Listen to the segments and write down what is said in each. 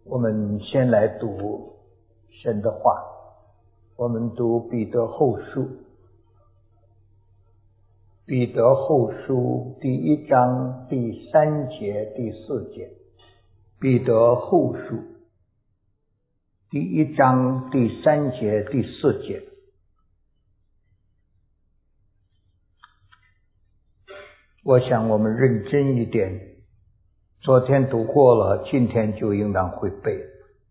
我们先来读神的话，我们读彼得后书，彼得后书第1章第3节第4节，彼得后书第1章第3节第4节。我想我们认真一点，昨天读过了，今天就应当会背。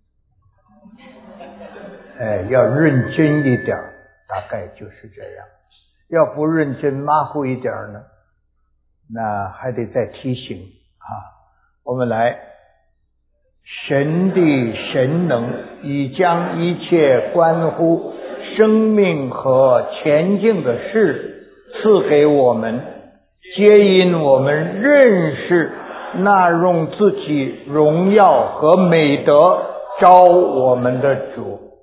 要认真一点，大概就是这样。要不认真马虎一点呢，那还得再提醒啊。我们来，神的神能已将一切关乎生命和前进的事赐给我们，皆因我们认识那用自己荣耀和美德召我们的主。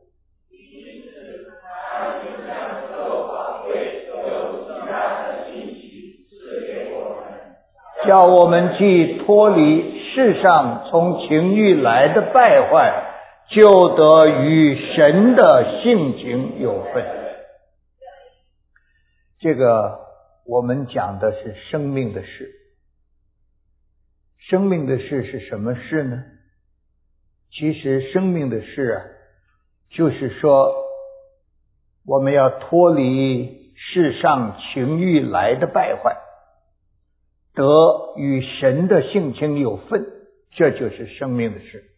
叫我们既脱离世上从情欲来的败坏，就得与神的性情有分。这个我们讲的是生命的事。生命的事是什么事呢？其实生命的事就是说我们要脱离世上情欲来的败坏，得与神的性情有分，这就是生命的事。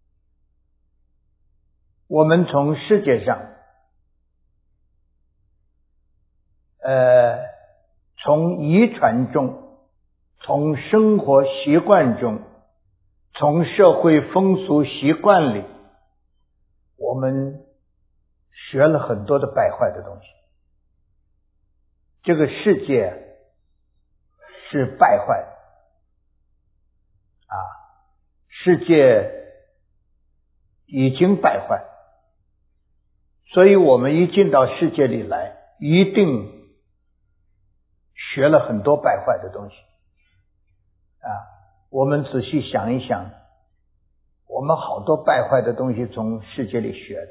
我们从世界上从遗传中，从生活习惯中，从社会风俗习惯里，我们学了很多的败坏的东西。这个世界是败坏世界已经败坏，所以我们一进到世界里来，一定学了很多败坏的东西我们仔细想一想，我们好多败坏的东西从世界里学的。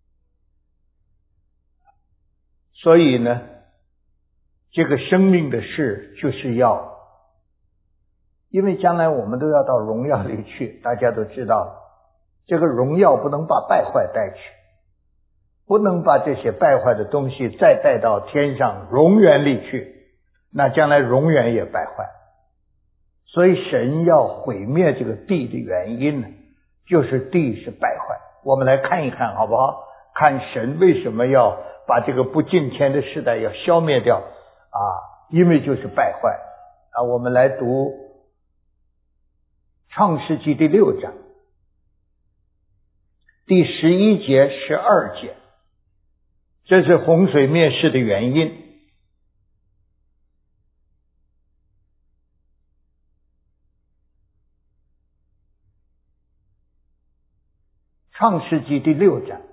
所以呢，这个生命的事就是要，因为将来我们都要到荣耀里去，大家都知道了，这个荣耀不能把败坏带去，不能把这些败坏的东西再带到天上永远里去，那将来永远也败坏。所以神要毁灭这个地的原因呢，就是地是败坏。我们来看一看好不好？看神为什么要把这个不敬虔的时代要消灭掉因为就是败坏我们来读创世纪第6章第11节12节，这是洪水灭世的原因。创世纪第6章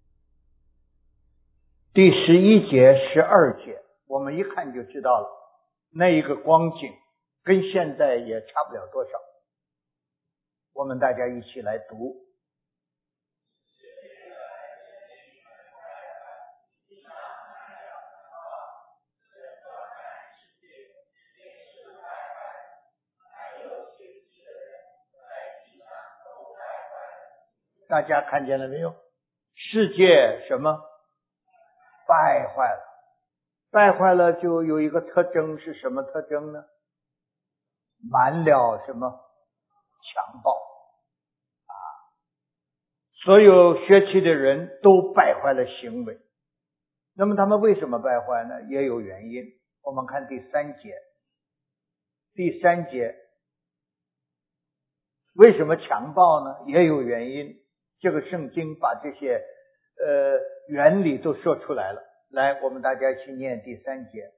第11节12节，我们一看就知道了，那一个光景跟现在也差不了多少。我们大家一起来读。大家看见了没有？世界什么？败坏了。败坏了就有一个特征，是什么特征呢？满了什么？强暴所有学习的人都败坏了行为。那么他们为什么败坏呢？也有原因。我们看第3节。第3节为什么强暴呢？也有原因。这个圣经把这些原理都说出来了。来，我们大家一起念第3节。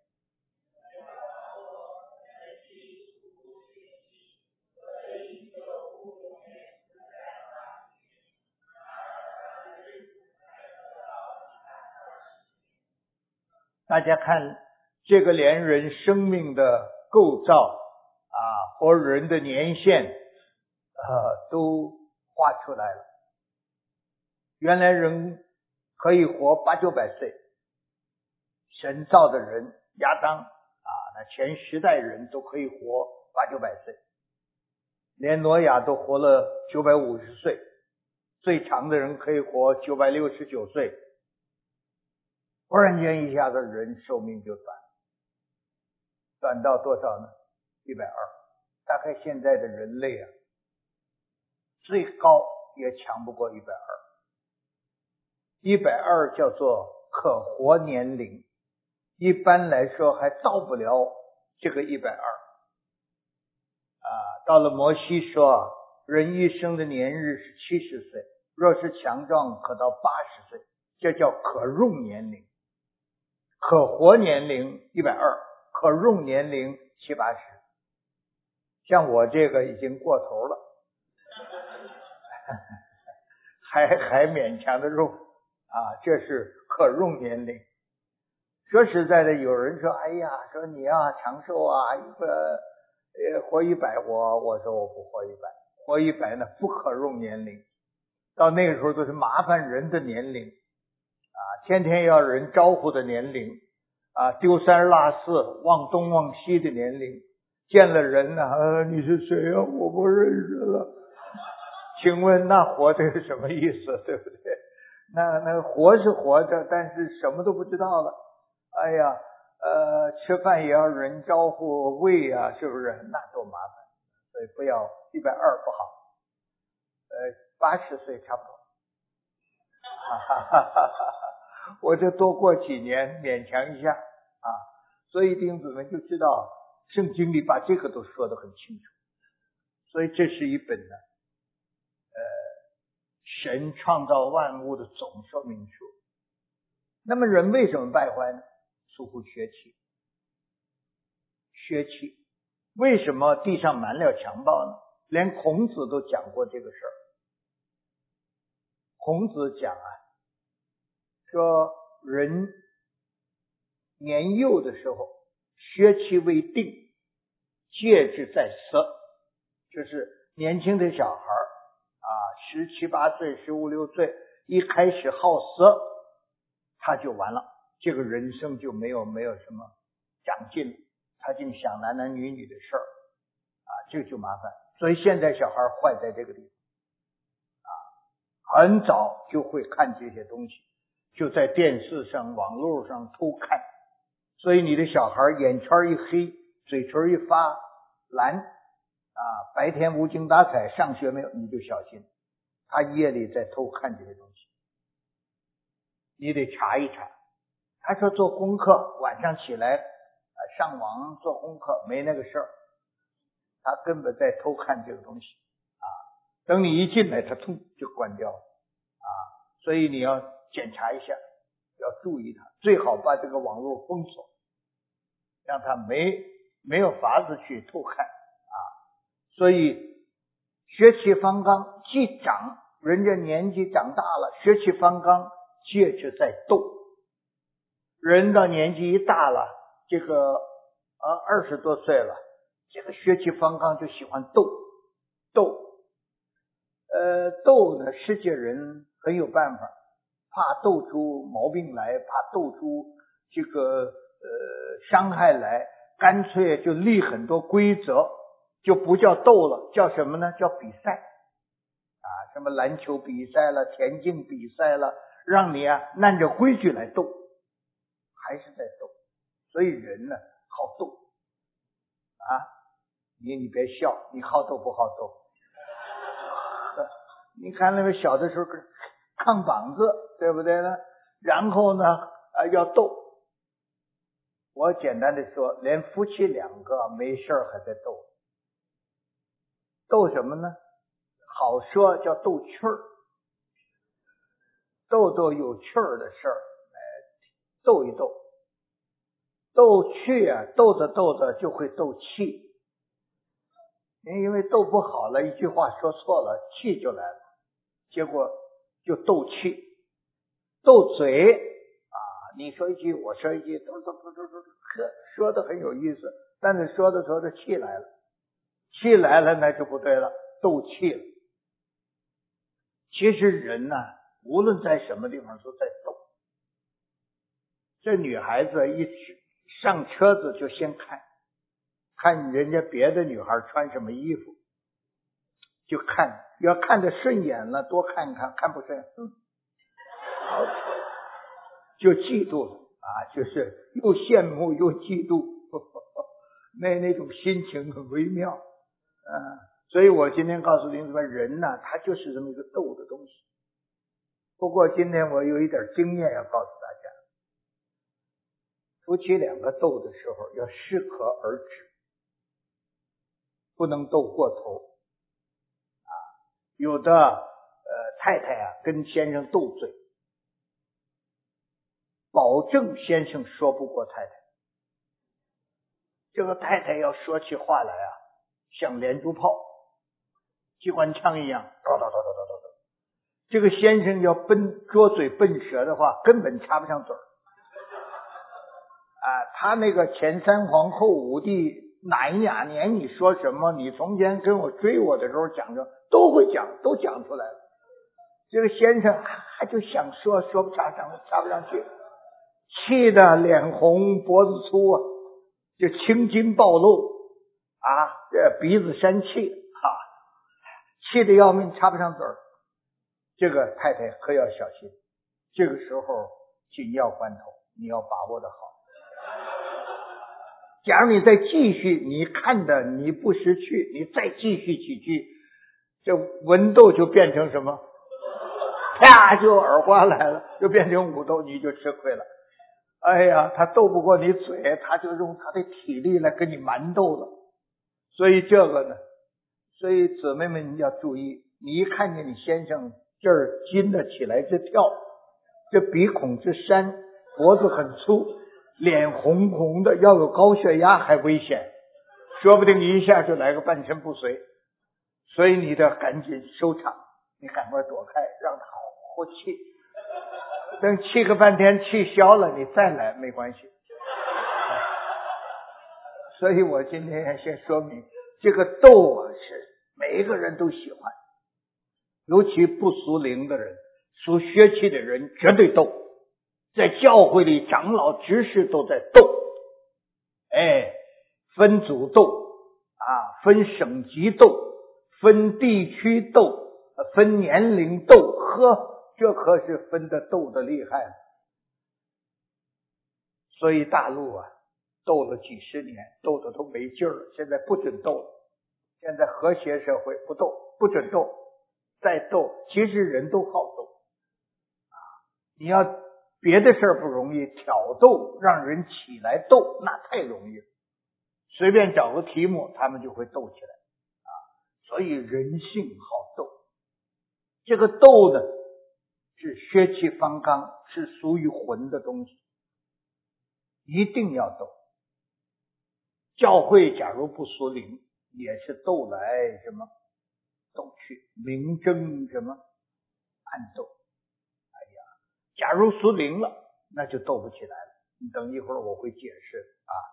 大家看这个连人生命的构造和人的年限都画出来了。原来人可以活800-900岁，神造的人亚当那前10代人都可以活800-900岁，连挪亚都活了950岁，最长的人可以活969岁。忽然间一下子人寿命就短到多少呢？120。大概现在的人类最高也强不过120。120叫做可活年龄，一般来说还到不了这个120。到了摩西说人一生的年日是70岁，若是强壮可到80岁，这叫可用年龄。可活年龄120，可用年龄70-80。像我这个已经过头了，还勉强的用这是可用年龄。说实在的，有人说哎呀，说你长寿活100，我说我不活100，活100呢不可用年龄，到那个时候都是麻烦人的年龄天天要人招呼的年龄丢三落四忘东忘西的年龄，见了人你是谁我不认识了。请问那活着是什么意思，对不对？那活是活着，但是什么都不知道了。哎呀吃饭也要人招呼喂是不是？那多麻烦。所以不要120不好，80岁差不多我就多过几年勉强一下所以弟兄姊妹就知道圣经里把这个都说得很清楚。所以这是一本神创造万物的总说明书。那么人为什么败坏呢？属乎血气。为什么地上满了强暴呢？连孔子都讲过这个事儿。孔子讲说人年幼的时候血气未定，戒之在色，就是年轻的小孩17、18岁15、16岁一开始好色，他就完了，这个人生就没有什么长进了，他净想男男女女的事儿这就麻烦。所以现在小孩坏在这个地方很早就会看这些东西，就在电视上网络上偷看，所以你的小孩眼圈一黑，嘴唇一发蓝白天无精打采上学没有，你就小心他夜里在偷看这些东西，你得查一查。他说做功课晚上起来上网做功课没那个事儿，他根本在偷看这个东西等你一进来他突就关掉了所以你要检查一下，要注意他，最好把这个网络封锁，让他没有法子去偷看所以血气方刚既长，人家年纪长大了，血气方刚，戒之在斗。人到年纪一大了，这个20多岁了，这个血气方刚就喜欢斗呢，世界人很有办法，怕斗出毛病来，怕斗出这个伤害来，干脆就立很多规则，就不叫斗了，叫什么呢？叫比赛什么篮球比赛了，田径比赛了，让你按着规矩来斗，还是在斗。所以人呢好斗你别笑，你好斗不好斗？你看那个小的时候扛膀子，对不对呢？然后呢要斗。我简单的说，连夫妻2个没事还在斗。斗什么呢？好说叫斗趣儿，斗有趣儿的事儿斗一斗。斗趣斗着就会斗气，因为斗不好了，一句话说错了，气就来了，结果就斗气。斗嘴你说一句我说一句，说的很有意思，但是说着气来了，那就不对了，斗气了其实人呢，无论在什么地方都在斗。这女孩子一上车子就先看人家别的女孩穿什么衣服，就看，要看得顺眼了多看看，看不顺眼好丑，就嫉妒了就是又羡慕又嫉妒那种心情很微妙所以我今天告诉您说，人呢他就是这么一个斗的东西。不过今天我有一点经验要告诉大家，夫妻两个斗的时候要适可而止，不能斗过头有的太太跟先生斗嘴，保证先生说不过太太。这个太太要说起话来像连珠炮机关枪一样叨叨叨叨叨叨。这个先生要拙嘴笨舌的话，根本插不上嘴他那个前三皇后五帝哪一哪年你说什么，你从前跟我追我的时候讲的都会讲，都讲出来了。这个先生他就想说不插不上去，气得脸红脖子粗就青筋暴露这鼻子生气气得要命，插不上嘴儿。这个太太可要小心，这个时候紧要关头你要把握得好。假如你再继续，你看的你不识趣，你再继续几句，这文斗就变成什么？啪就耳刮来了，就变成武斗，你就吃亏了。哎呀，他斗不过你嘴，他就用他的体力来跟你蛮斗了。所以这个呢，所以姊妹们要注意，你一看见你先生这儿筋的起来直跳，这鼻孔之山，脖子很粗，脸红红的，要有高血压还危险，说不定一下就来个半身不遂。所以你得赶紧收场，你赶快躲开，让他好气，等气个半天气消了你再来没关系。所以我今天先说明，这个斗是每一个人都喜欢，尤其不属灵的人，属血气的人绝对斗。在教会里长老执事都在斗分组斗分省级斗，分地区斗，分年龄斗，这可是分的斗的厉害了。所以大陆斗了几十年，斗的都没劲儿了，现在不准斗了。现在和谐社会不斗，不准斗，再斗其实人都好斗你要别的事儿不容易，挑逗让人起来斗那太容易了，随便找个题目他们就会斗起来所以人性好斗。这个斗呢是血气方刚，是属于魂的东西，一定要斗。教会假如不属灵，也是斗来什么斗去，明争什么暗斗。假如属灵了，那就斗不起来了。你等一会儿我会解释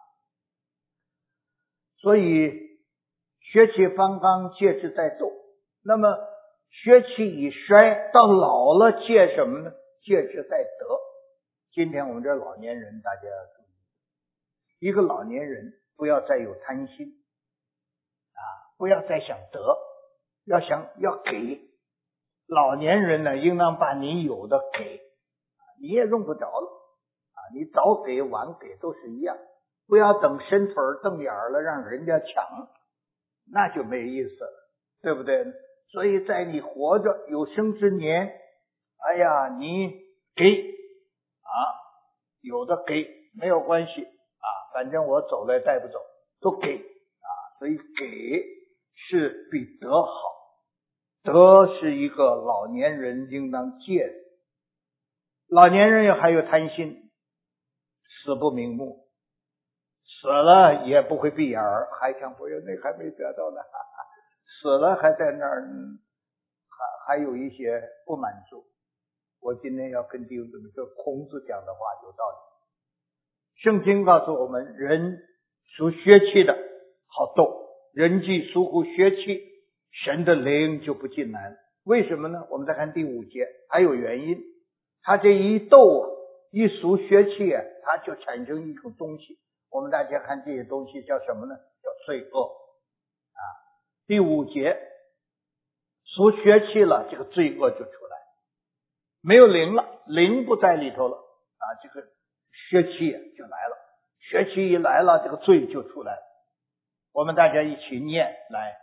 所以血气方刚，借之在斗。那么血气已衰，到老了借什么呢？借之在德。今天我们这老年人，大家要注意，一个老年人不要再有贪心不要再想得，要给。老年人呢，应当把你有的给，你也用不着了你早给晚给都是一样，不要等伸腿瞪眼了让人家抢，那就没意思了，对不对？所以在你活着有生之年，你给有的给没有关系反正我走了带不走，都给所以给是比得好，德是一个老年人应当戒的。老年人还有贪心，死不瞑目，死了也不会闭眼儿，还想不那还没得到呢死了还在那儿还有一些不满足。我今天要跟弟兄姊妹说，孔子讲的话有道理。圣经告诉我们，人属血气的好斗，人既属乎血气，神的灵就不进来了。 为什么呢？我们再看第5节，还有原因。它这一斗一俗血气它就产生一种东西，我们大家看这些东西叫什么呢？叫罪恶第5节俗血气了，这个罪恶就出来，没有灵了，灵不在里头了这个血气就来了，血气一来了，这个罪就出来了。我们大家一起念来。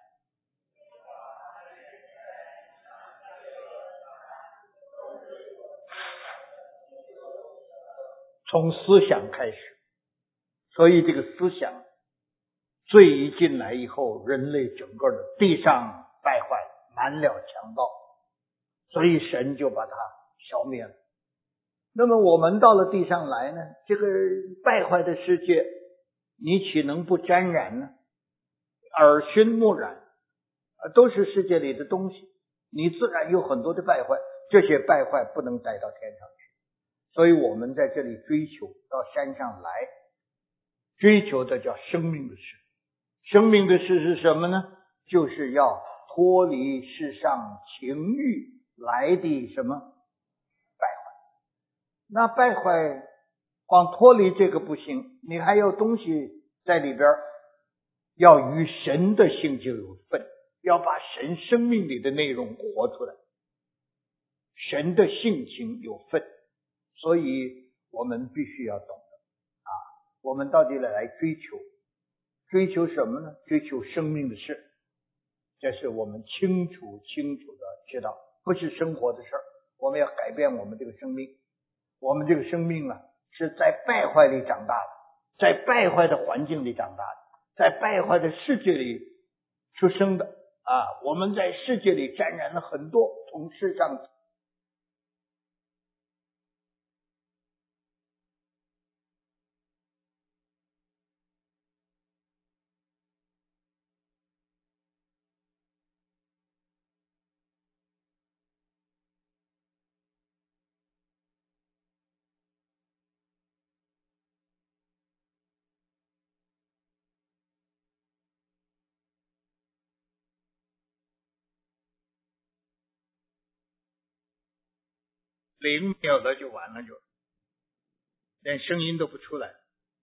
从思想开始，所以这个思想罪一进来以后，人类整个的地上败坏，满了强盗，所以神就把它消灭了。那么我们到了地上来呢，这个败坏的世界，你岂能不沾染呢？耳熏目染都是世界里的东西，你自然有很多的败坏，这些败坏不能带到天上去。所以我们在这里追求，到山上来追求的叫生命的事。生命的事是什么呢？就是要脱离世上情欲来的什么败坏。那败坏光脱离这个不行，你还有东西在里边，要与神的性情有分，要把神生命里的内容活出来，神的性情有分。所以我们必须要懂得我们到底来追求什么呢？追求生命的事，这是我们清楚的知道，不是生活的事，我们要改变我们这个生命。我们这个生命是在败坏里长大的，在败坏的环境里长大的，在败坏的世界里出生的我们在世界里沾染了很多从世上灵没有了就完了，就连声音都不出来。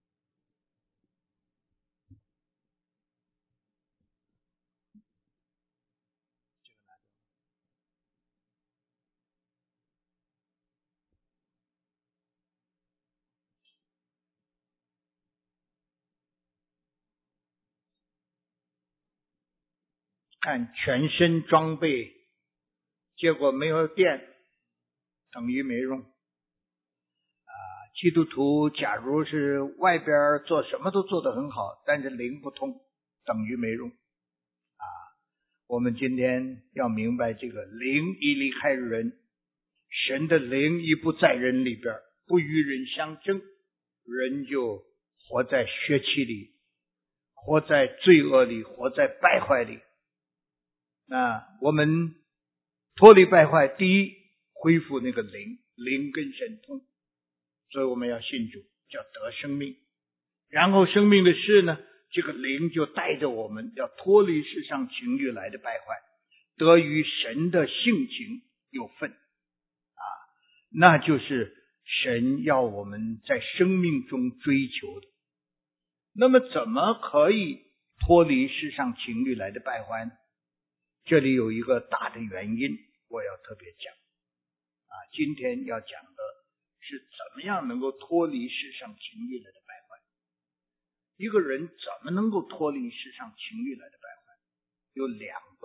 看全身装备，结果没有电，等于没用基督徒假如是外边做什么都做得很好，但是灵不通，等于没用我们今天要明白，这个灵一离开人，神的灵一不在人里边，不与人相争，人就活在血气里，活在罪恶里，活在败坏里。那我们脱离败坏，第一恢复那个灵跟神通，所以我们要信主，叫得生命。然后生命的事呢，这个灵就带着我们要脱离世上情欲来的败坏，得与神的性情有份那就是神要我们在生命中追求的。那么怎么可以脱离世上情欲来的败坏呢？这里有一个大的原因我要特别讲今天要讲的是怎么样能够脱离世上情欲来的败坏。一个人怎么能够脱离世上情欲来的败坏？有2个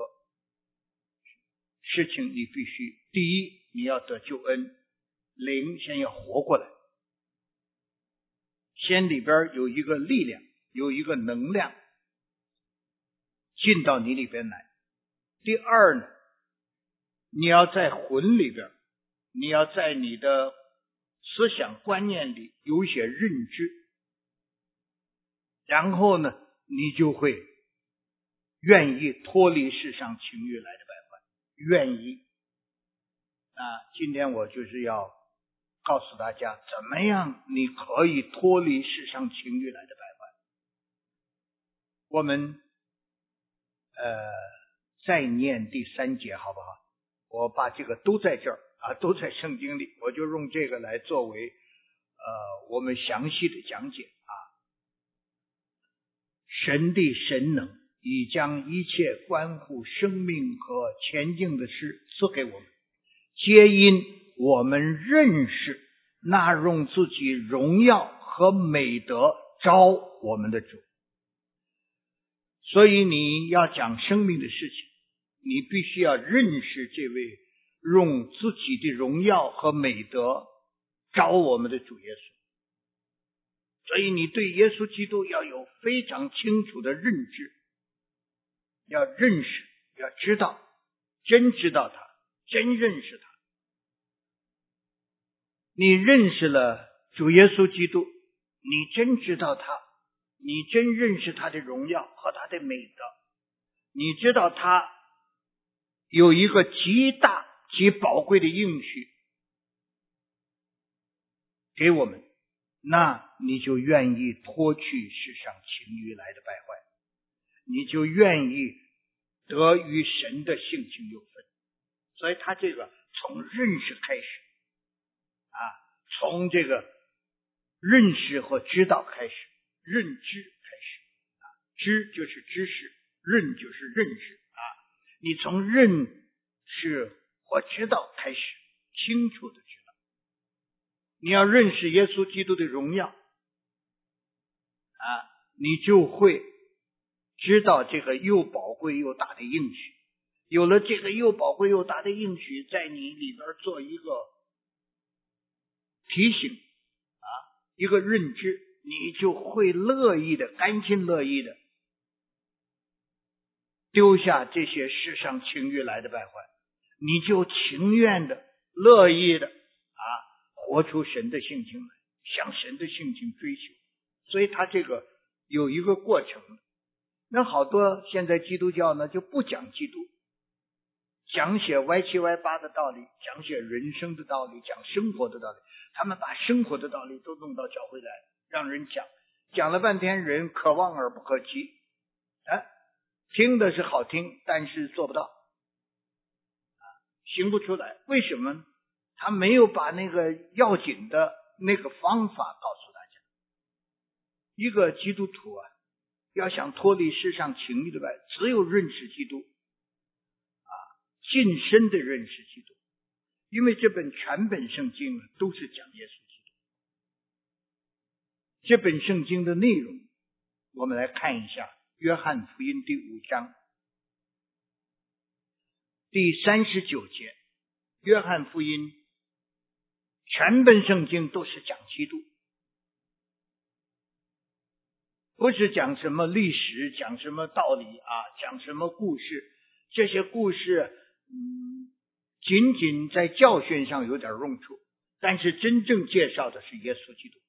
事情你必须，第一，你要得救恩，灵先要活过来，先里边有一个力量，有一个能量进到你里边来。第二呢，你要在魂里边，你要在你的思想观念里有一些认知，然后呢，你就会愿意脱离世上情欲来的败坏，愿意今天我就是要告诉大家，怎么样你可以脱离世上情欲来的败坏。我们再念第3节好不好？ 我把这个都在这儿都在圣经里，我就用这个来作为我们详细的讲解神的神能已将一切关乎生命和前进的事赐给我们，皆因我们认识那用自己荣耀和美德招我们的主。所以你要讲生命的事情，你必须要认识这位用自己的荣耀和美德招我们的主耶稣。所以你对耶稣基督要有非常清楚的认知，要认识，要知道，真知道他，真认识他。你认识了主耶稣基督，你真知道他，你真认识他的荣耀和他的美德，你知道他有一个极大极宝贵的应许给我们，那你就愿意脱去世上情欲来的败坏，你就愿意得与神的性情有分。所以他这个从认识开始从这个认识和知道开始，认知开始知就是知识，认就是认识你从认识和知道开始，清楚的知道。你要认识耶稣基督的荣耀你就会知道这个又宝贵又大的应许。有了这个又宝贵又大的应许在你里边做一个提醒一个认知，你就会乐意的，甘心乐意的丢下这些世上情欲来的败坏，你就情愿的乐意的活出神的性情来，向神的性情追求。所以他这个有一个过程。那好多现在基督教呢就不讲基督，讲些歪七歪八的道理，讲些人生的道理，讲生活的道理，他们把生活的道理都弄到教会来让人讲了半天，人可望而不可及听的是好听，但是做不到行不出来。为什么？他没有把那个要紧的那个方法告诉大家。一个基督徒要想脱离世上情欲的败，只有认识基督近身的认识基督。因为这本全本圣经都是讲耶稣基督。这本圣经的内容我们来看一下约翰福音第5章第39节。约翰福音全本圣经都是讲基督，不是讲什么历史，讲什么道理讲什么故事。这些故事仅仅在教训上有点用处，但是真正介绍的是耶稣基督。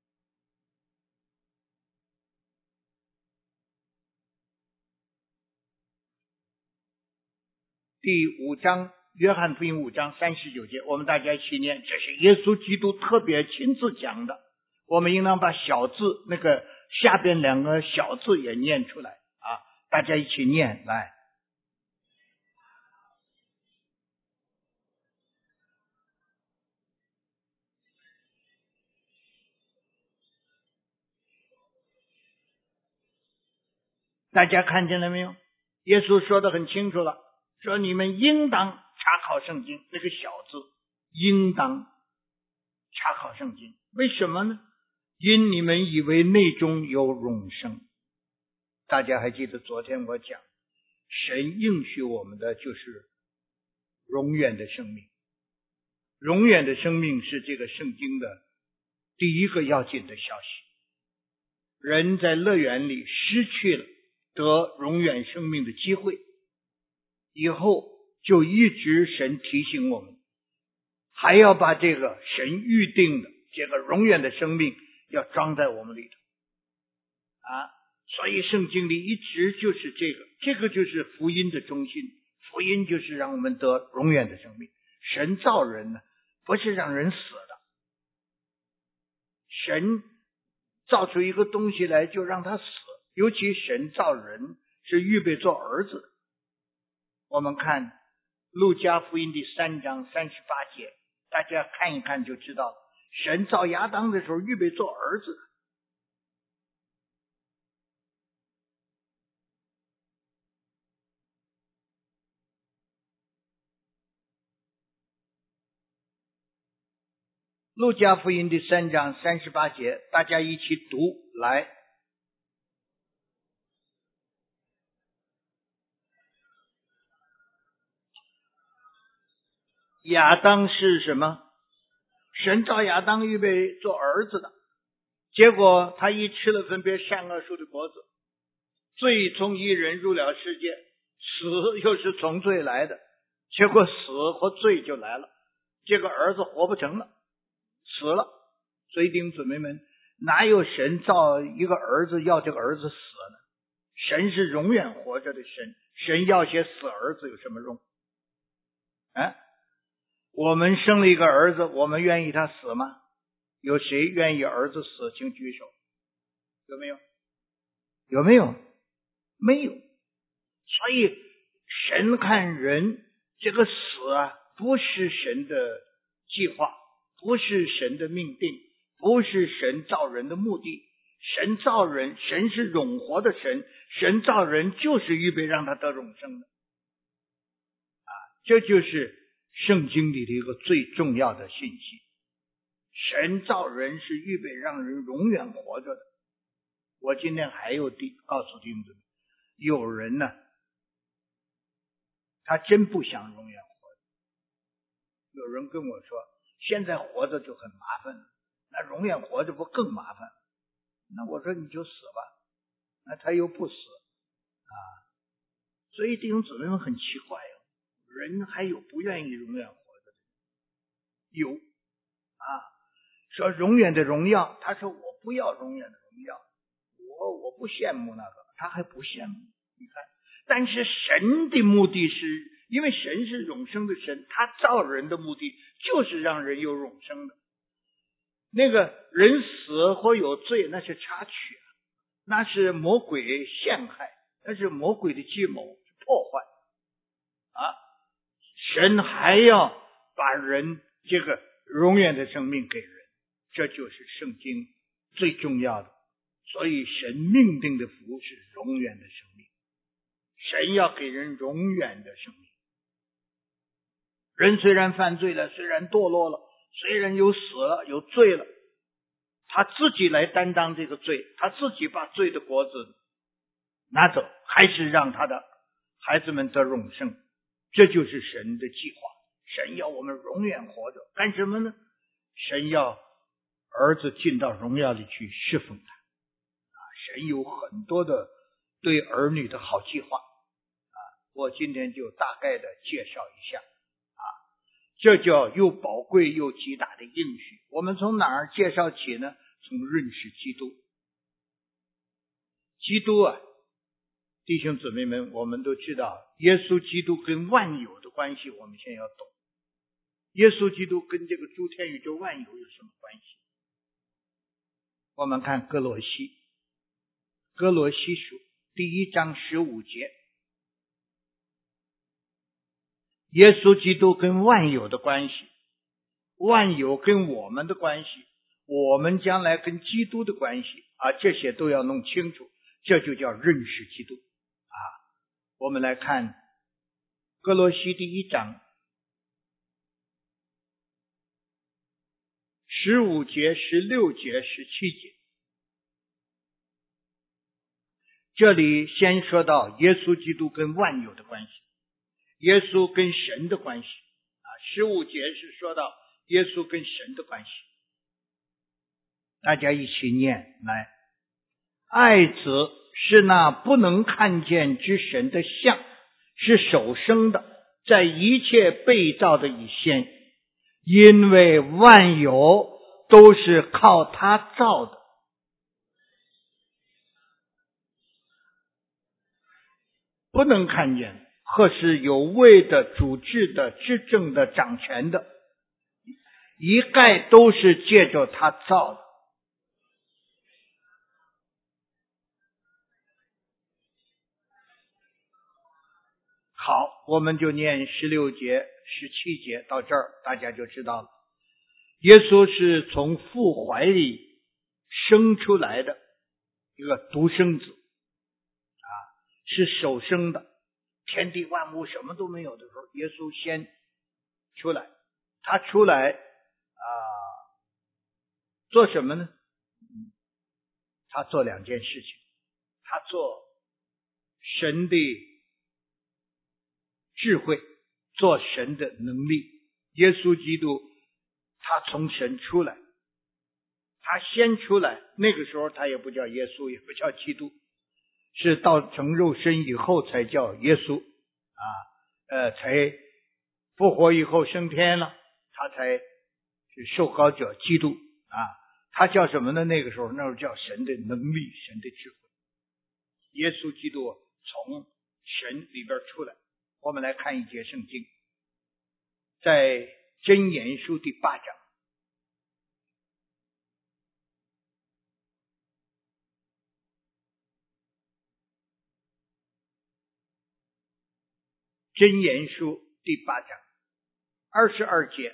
第5章约翰福音5章39节，我们大家一起念，这是耶稣基督特别亲自讲的。我们应当把小字那个下边两个小字也念出来大家一起念来。大家看见了没有？耶稣说得很清楚了，说你们应当查考圣经，那个小字应当查考圣经。为什么呢？因你们以为内中有永生。大家还记得昨天我讲神应许我们的就是永远的生命。永远的生命是这个圣经的第一个要紧的消息。人在乐园里失去了得永远生命的机会，以后就一直神提醒我们，还要把这个神预定的这个永远的生命要装在我们里头所以圣经里一直就是这个就是福音的中心。福音就是让我们得永远的生命。神造人呢，不是让人死的，神造出一个东西来就让他死，尤其神造人是预备做儿子的。我们看路加福音第3章38节，大家看一看就知道了。神造亚当的时候预备做儿子的。路加福音第3章38节，大家一起读来。亚当是什么？神造亚当预备做儿子的，结果他一吃了分别善恶树的果子，罪从一人入了世界，死又是从罪来的，结果死和罪就来了，这个儿子活不成了，死了。所以弟兄姊妹们，哪有神造一个儿子要这个儿子死呢？神是永远活着的神，神要些死儿子有什么用？我们生了一个儿子，我们愿意他死吗？有谁愿意儿子死？请举手。有没有？有没有？没有。所以神看人这个死不是神的计划，不是神的命定，不是神造人的目的。神造人，神是永活的神，神造人就是预备让他得永生的。这就是圣经里的一个最重要的信息。神造人是预备让人永远活着的。我今天还有告诉弟兄姊妹，有人呢，他真不想永远活着。有人跟我说，现在活着就很麻烦了，那永远活着不更麻烦？那我说你就死吧，那他又不死所以弟兄姊妹们很奇怪人还有不愿意永远活着的，有说永远的荣耀，他说我不要永远的荣耀，我不羡慕那个，他还不羡慕。你看，但是神的目的是，因为神是永生的神，他造人的目的就是让人有永生的。那个人死或有罪，那是插曲，那是魔鬼陷害，那是魔鬼的计谋破坏神还要把人这个永远的生命给人，这就是圣经最重要的。所以神命定的福是永远的生命，神要给人永远的生命。人虽然犯罪了，虽然堕落了，虽然有死了，有罪了，他自己来担当这个罪，他自己把罪的果子拿走，还是让他的孩子们得永生。这就是神的计划。神要我们永远活着，干什么呢？神要儿子进到荣耀里去侍奉他神有很多的对儿女的好计划我今天就大概的介绍一下这叫又宝贵又极大的应许。我们从哪儿介绍起呢？从认识基督。基督弟兄姊妹们，我们都知道耶稣基督跟万有的关系，我们先要懂。耶稣基督跟这个诸天宇宙万有有什么关系？我们看哥罗西书第1章15节，耶稣基督跟万有的关系，万有跟我们的关系，我们将来跟基督的关系这些都要弄清楚，这就叫认识基督我们来看哥罗西第1章15节、16节、17节。这里先说到耶稣基督跟万有的关系，耶稣跟神的关系15节是说到耶稣跟神的关系。大家一起念来。爱子是那不能看见之神的像，是首生的，在一切被造的以先，因为万有都是靠他造的。不能看见，或是有位的、主治的、执政的、掌权的，一概都是借着他造的。 好，我们就念16节、17节到这儿，大家就知道了。耶稣是从父怀里生出来的一个独生子是首生的。天地万物什么都没有的时候，耶稣先出来。他出来做什么呢？他做2件事情。他做神的智慧，做神的能力。耶稣基督他从神出来，他先出来，那个时候他也不叫耶稣，也不叫基督，是道成肉身以后才叫耶稣才复活以后升天了，他才是受膏者基督他叫什么呢？那个时候那时候叫神的能力，神的智慧。耶稣基督从神里边出来。我们来看一节圣经，在箴言书第8章。箴言书第8章22节，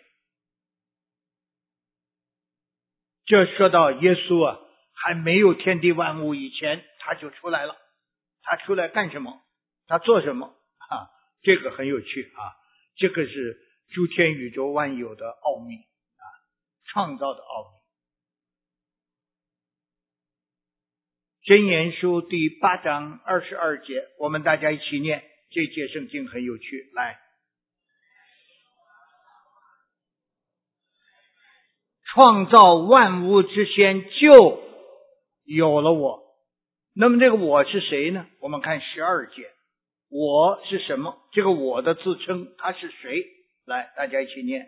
这说到耶稣还没有天地万物以前他就出来了。他出来干什么？他做什么这个很有趣这个是诸天宇宙万有的奥秘创造的奥秘。箴言书第8章22节，我们大家一起念，这节圣经很有趣。来，创造万物之先就有了我。那么这个我是谁呢？我们看12节，我是什么？这个我的自称他是谁？来，大家一起念。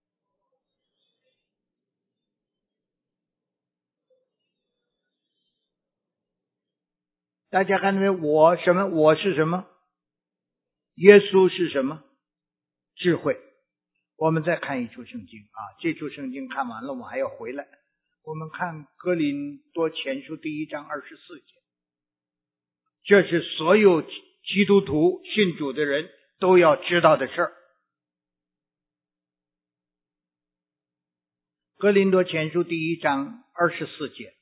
大家看到没有？我什么？我是什么？耶稣是什么？智慧。我们再看一处圣经这处圣经看完了我们还要回来。我们看哥林多前书第1章24节，这是所有基督徒信主的人都要知道的事儿。哥林多前书第1章24节，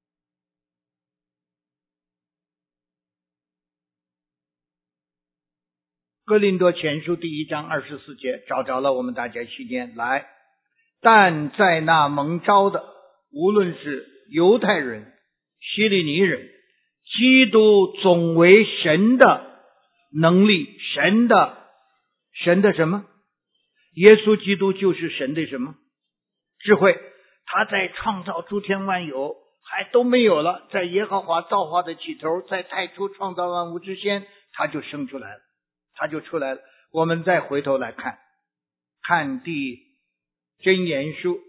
哥林多前书第1章24节，找着了，我们大家一起念来。但在那蒙召的，无论是犹太人、希利尼人，基督总为神的能力，神的什么？耶稣基督就是神的什么？智慧。他在创造诸天万有还都没有了，在耶和华造化的起头，在太初创造万物之先，他就生出来了，他就出来了。我们再回头来看箴言书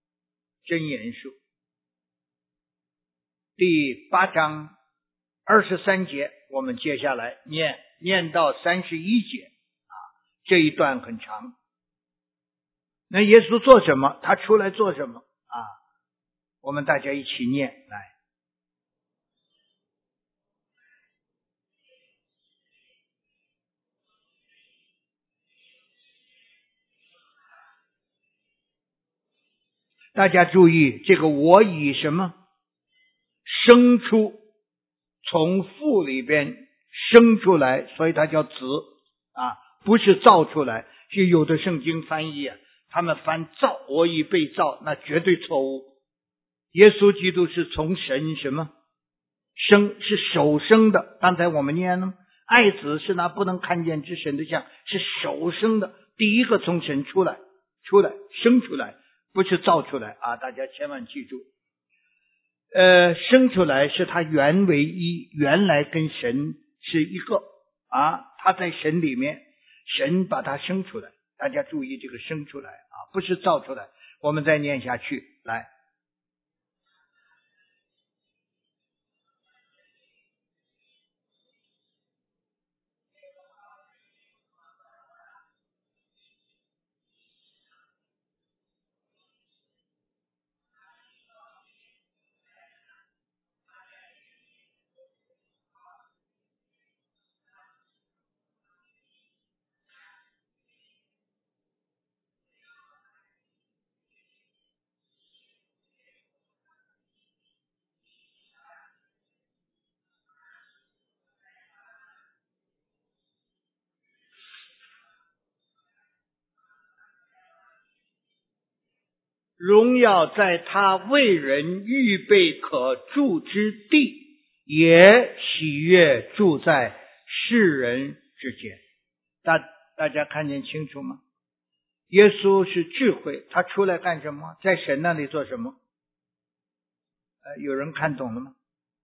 第8章23节，我们接下来念到31节这一段很长。那耶稣做什么？他出来做什么我们大家一起念来。大家注意，这个我以什么生出，从父里边生出来，所以它叫子不是造出来。就有的圣经翻译他们翻造，我以被造，那绝对错误。耶稣基督是从神什么生，是首生的。刚才我们念了，爱子是那不能看见之神的像，是首生的，第一个从神出来生出来，不是造出来大家千万记住。生出来是他原为一，原来跟神是一个他在神里面，神把他生出来。大家注意这个生出来不是造出来。我们再念下去来。 荣耀在他为人预备可住之地，也喜悦住在世人之间。大家看见清楚吗？耶稣是智慧，他出来干什么？在神那里做什么？有人看懂了吗？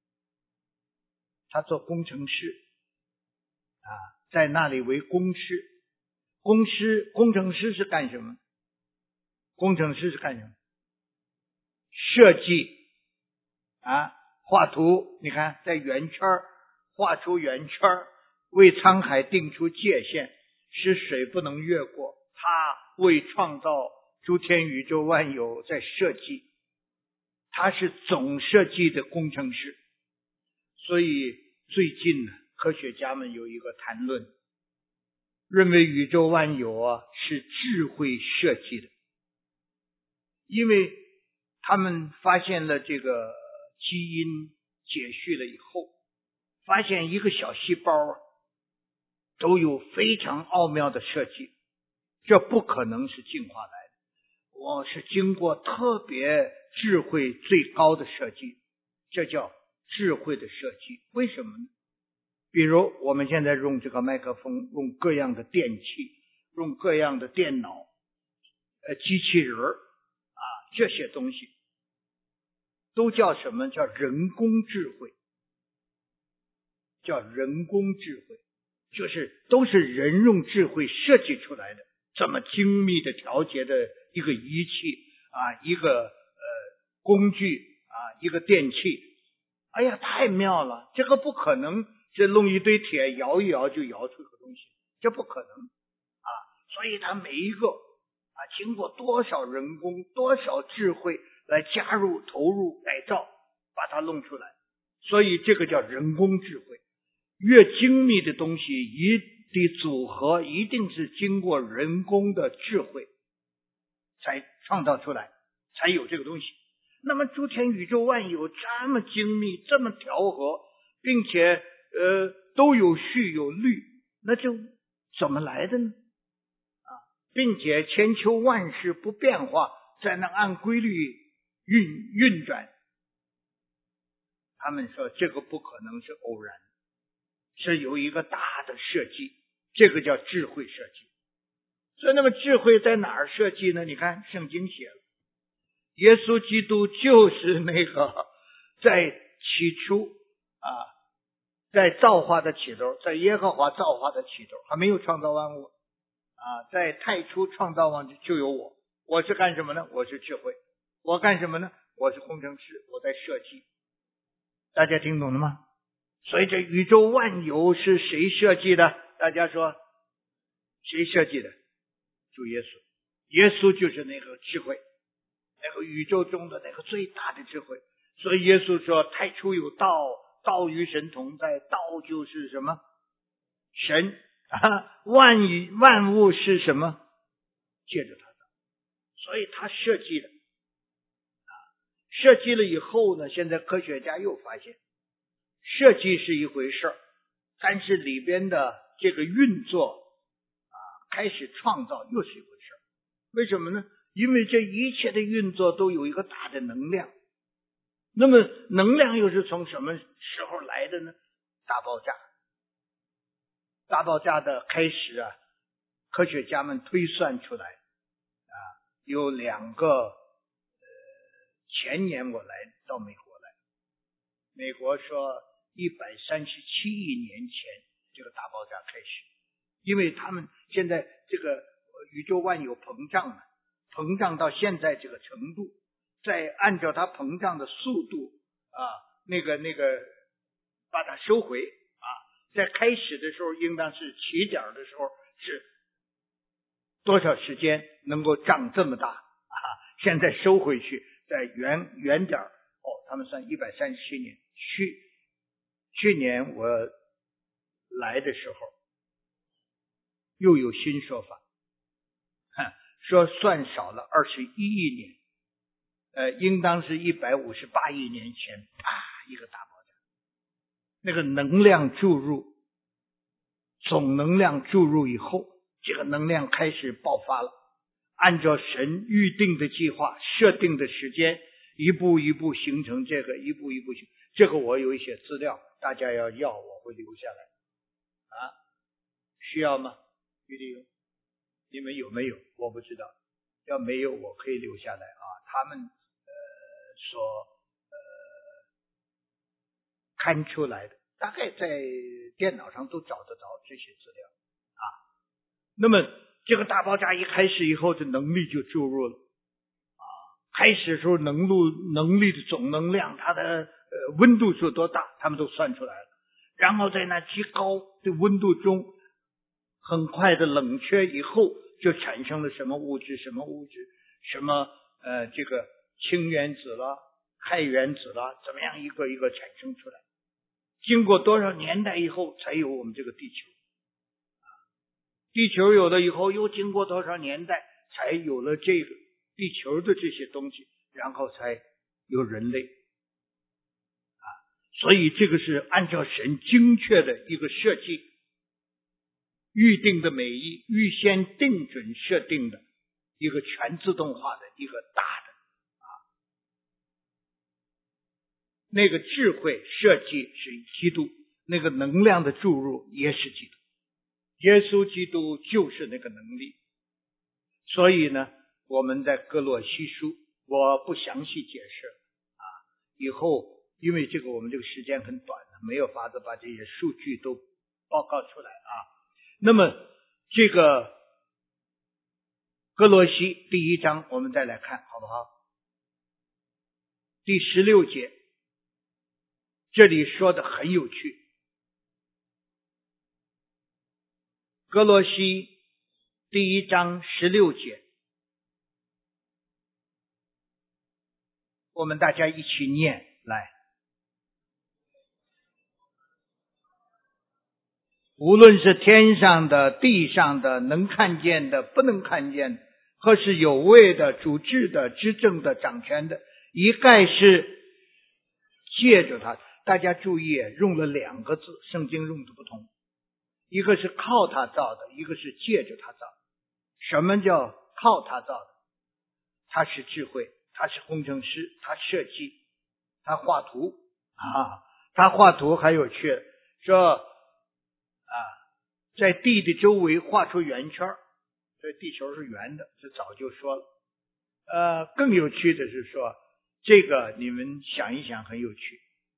他做工程师在那里为工师。工程师是干什么？工程师是干什么？设计画图。你看，在圆圈画出圆圈，为沧海定出界限，使水不能越过。他为创造诸天宇宙万有在设计，他是总设计的工程师。所以最近呢，科学家们有一个谈论，认为宇宙万有是智慧设计的，因为他们发现了这个基因解序了以后，发现一个小细胞都有非常奥妙的设计，这不可能是进化来的，我是经过特别智慧最高的设计，这叫智慧的设计。为什么呢？比如我们现在用这个麦克风，用各样的电器，用各样的电脑机器人这些东西都叫什么？叫人工智慧。叫人工智慧，就是都是人用智慧设计出来的，这么精密的调节的一个仪器一个工具一个电器。哎呀，太妙了，这个不可能是弄一堆铁摇一摇就摇出一个东西，这不可能所以它每一个经过多少人工多少智慧来加入投入改造，把它弄出来。所以这个叫人工智慧。越精密的东西的组合一定是经过人工的智慧才创造出来，才有这个东西。那么诸天宇宙万有这么精密这么调和，并且都有序有律，那就怎么来的呢？并且千秋万世不变化，在那按规律运转。他们说这个不可能是偶然，是有一个大的设计，这个叫智慧设计。所以那么智慧在哪儿设计呢？你看圣经写了，耶稣基督就是那个在起初在造化的起头，在耶和华造化的起头，还没有创造万物在太初创造万物就有我。我是干什么呢？我是智慧。我干什么呢？我是工程师，我在设计。大家听懂了吗？所以这宇宙万有是谁设计的？大家说谁设计的？主耶稣。耶稣就是那个智慧，那个宇宙中的那个最大的智慧。所以耶稣说太初有道，道与神同在，道就是什么？神万物是什么？借着他的。所以他设计的设计了以后呢，现在科学家又发现设计是一回事，但是里边的这个运作开始创造又是一回事。为什么呢？因为这一切的运作都有一个大的能量。那么能量又是从什么时候来的呢？大爆炸。大爆炸的开始科学家们推算出来有两个前年我来到美国来，美国说137亿年前这个大爆炸开始，因为他们现在这个宇宙万有膨胀到现在这个程度，再按照它膨胀的速度那个把它收回在开始的时候应当是起点的时候是多少时间能够长这么大现在收回去在原点他们算137年。去年我来的时候又有新说法说算少了21亿年应当是158亿年前一个大爆炸，那个能量注入，总能量注入以后，这个能量开始爆发了， 按照神预定的计划设定的时间，一步一步形成这个，一步一步形成这个。我有一些资料，大家要我会留下来啊，需要吗？玉玲，你们有没有？我不知道，要没有我可以留下来啊。他们所看出来的，大概在电脑上都找得着这些资料啊。那么这个大爆炸一开始以后，这能力就注入了啊。开始的时候能力的总能量，它的温度是多大，他们都算出来了。然后在那极高的温度中，很快的冷却以后，就产生了什么物质，什么这个氢原子了、氦原子了，怎么样一个一个产生出来。经过多少年代以后，才有我们这个地球。地球有了以后，又经过多少年代，才有了这个地球的这些东西，然后才有人类。所以这个是按照神精确的一个设计，预定的美意，预先定准设定的一个全自动化的一个大的那个智慧设计是基督，那个能量的注入也是基督，耶稣基督就是那个能力。所以呢，我们在哥罗西书，我不详细解释以后因为这个我们这个时间很短，没有法子把这些数据都报告出来那么这个哥罗西第1章我们再来看好不好？第16节，这里说的很有趣。哥罗西第1章16节，我们大家一起念来。无论是天上的、地上的，能看见的、不能看见的，或是有位的、主治的、执政的、掌权的，一概是借着他。大家注意，用了2个字，圣经用的不同，一个是靠他造的，一个是借着他造的。什么叫靠他造的？他是智慧，他是工程师，他设计，他画图他画图还有趣，说在地的周围画出圆圈，所以地球是圆的，这早就说了。更有趣的是说，这个你们想一想，很有趣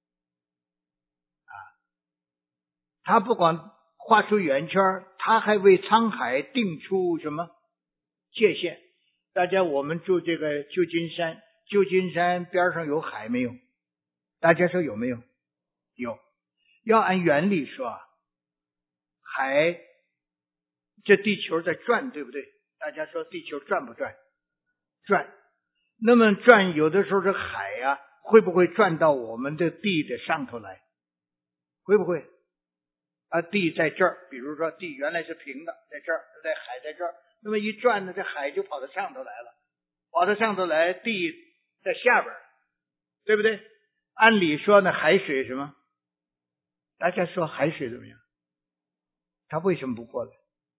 他不光画出圆圈，他还为沧海定出什么界限？大家我们住这个旧金山，旧金山边上有海没有？大家说有没有？有。要按原理说海，这地球在转，对不对？大家说地球转不转？转。那么转，有的时候这海会不会转到我们的地的上头来？会不会？地在这儿，比如说地原来是平的，在这儿，在海在这儿，那么一转呢，这海就跑到上头来了，跑到上头来，地在下边，对不对？按理说呢，海水什么？大家说海水怎么样？它为什么不过来？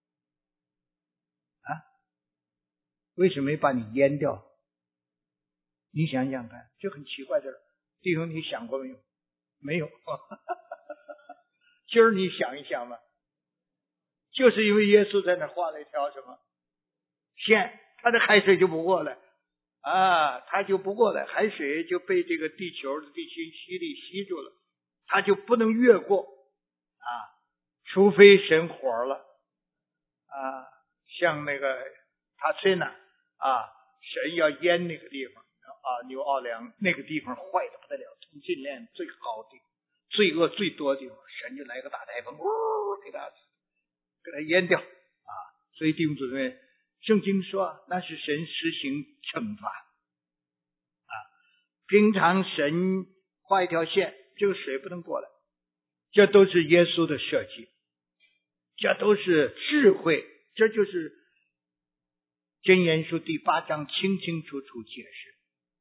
为什么没把你淹掉？你想想看，就很奇怪的事。弟兄，你想过没有？没有。今儿你想一想吧，就是因为耶稣在那画了一条什么线，他的海水就不过来他就不过来，海水就被这个地球的地心吸力吸住了，他就不能越过除非神火了像那个塔崔娜神要淹那个地方纽奥良那个地方坏的不得了，同性恋最高的罪恶最多的地方，神就来个大台风给他淹掉所以弟兄姊妹，圣经说那是神实行惩罚平常神画一条线，这个水不能过来，这都是耶稣的设计，这都是智慧，这就是箴言书第8章清清楚楚解释，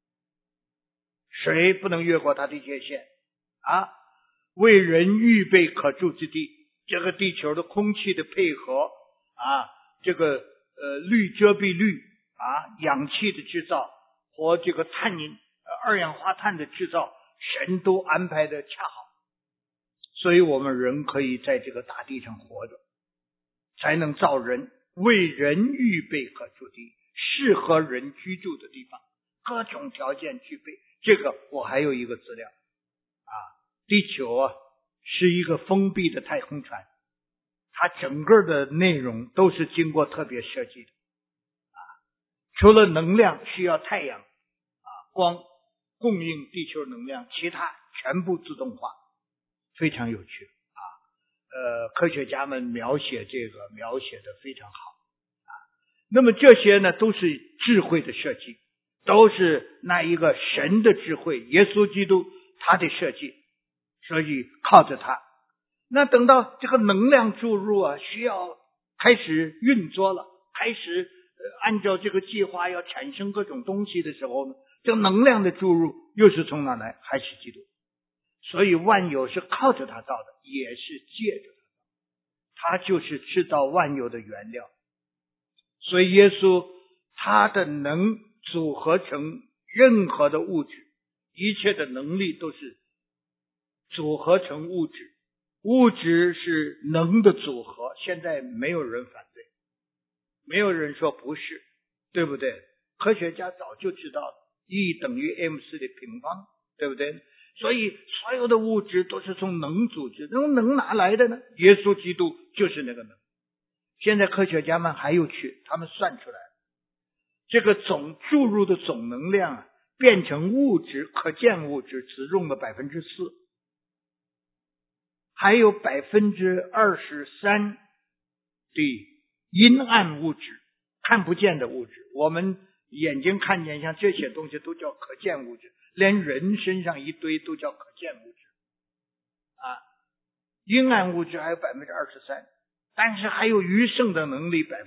水不能越过它的界限为人预备可住之地，这个地球的空气的配合这个绿遮蔽率氧气的制造和这个二氧化碳的制造，神都安排的恰好，所以我们人可以在这个大地上活着，才能造人，为人预备可住地，适合人居住的地方，各种条件具备。这个我还有一个资料地球是一个封闭的太空船，它整个的内容都是经过特别设计的除了能量需要太阳光供应地球能量，其他全部自动化，非常有趣科学家们描写这个描写的非常好那么这些呢都是智慧的设计，都是那一个神的智慧，耶稣基督他的设计，所以靠着他。那等到这个能量注入需要开始运作了，开始按照这个计划要产生各种东西的时候呢，这个能量的注入又是从哪来？还是基督。所以万有是靠着他造的，也是借着他就是制造万有的原料。所以耶稣他的能组合成任何的物质，一切的能力都是组合成物质，物质是能的组合，现在没有人反对，没有人说不是，对不对？科学家早就知道了 E 等于 m4 的平方，对不对？所以所有的物质都是从能组织，那能哪来的呢？耶稣基督就是那个能。现在科学家们还有趣，他们算出来这个总注入的总能量变成物质，可见物质只用了 4%， 还有 23% 的阴暗物质，看不见的物质，我们眼睛看见像这些东西都叫可见物质，连人身上一堆都叫可见物质阴暗物质还有 23%， 但是还有余剩的能力 73%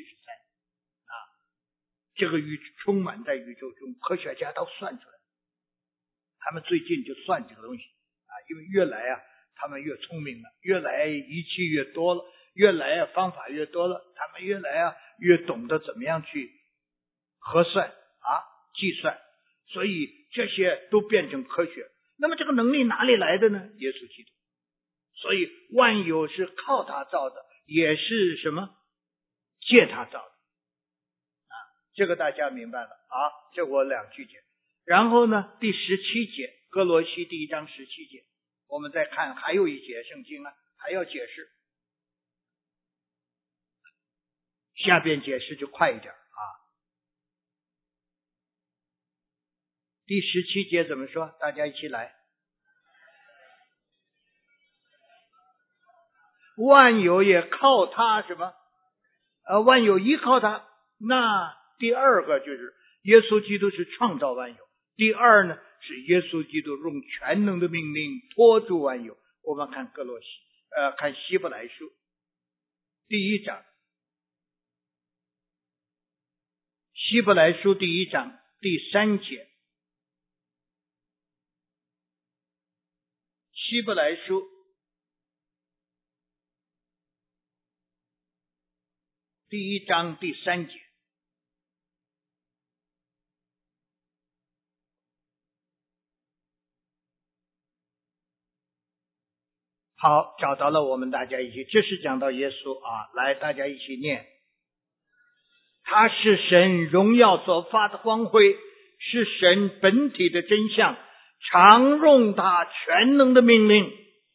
这个充满在宇宙中，科学家都算出来，他们最近就算这个东西因为越来他们越聪明了，越来仪器越多了，越来方法越多了，他们越来越懂得怎么样去核算计算，所以这些都变成科学。那么这个能力哪里来的呢？耶稣基督。所以万有是靠他造的，也是什么？借他造的这个大家明白了这我2句解。然后呢，第17节，哥罗西第1章17节，我们再看还有一节圣经还要解释，下边解释就快一点第17节怎么说？大家一起来。万有也靠他什么？万有依靠他。那第二个就是耶稣基督是创造万有，第二呢是耶稣基督用全能的命令托住万有。我们看哥罗西看希伯来书第1章，希伯来书第1章第3节，希伯来书第1章第3节。好，找到了，我们大家一起，这是讲到耶稣来大家一起念。他是神荣耀所发的光辉，是神本体的真相，常用他全能的命令。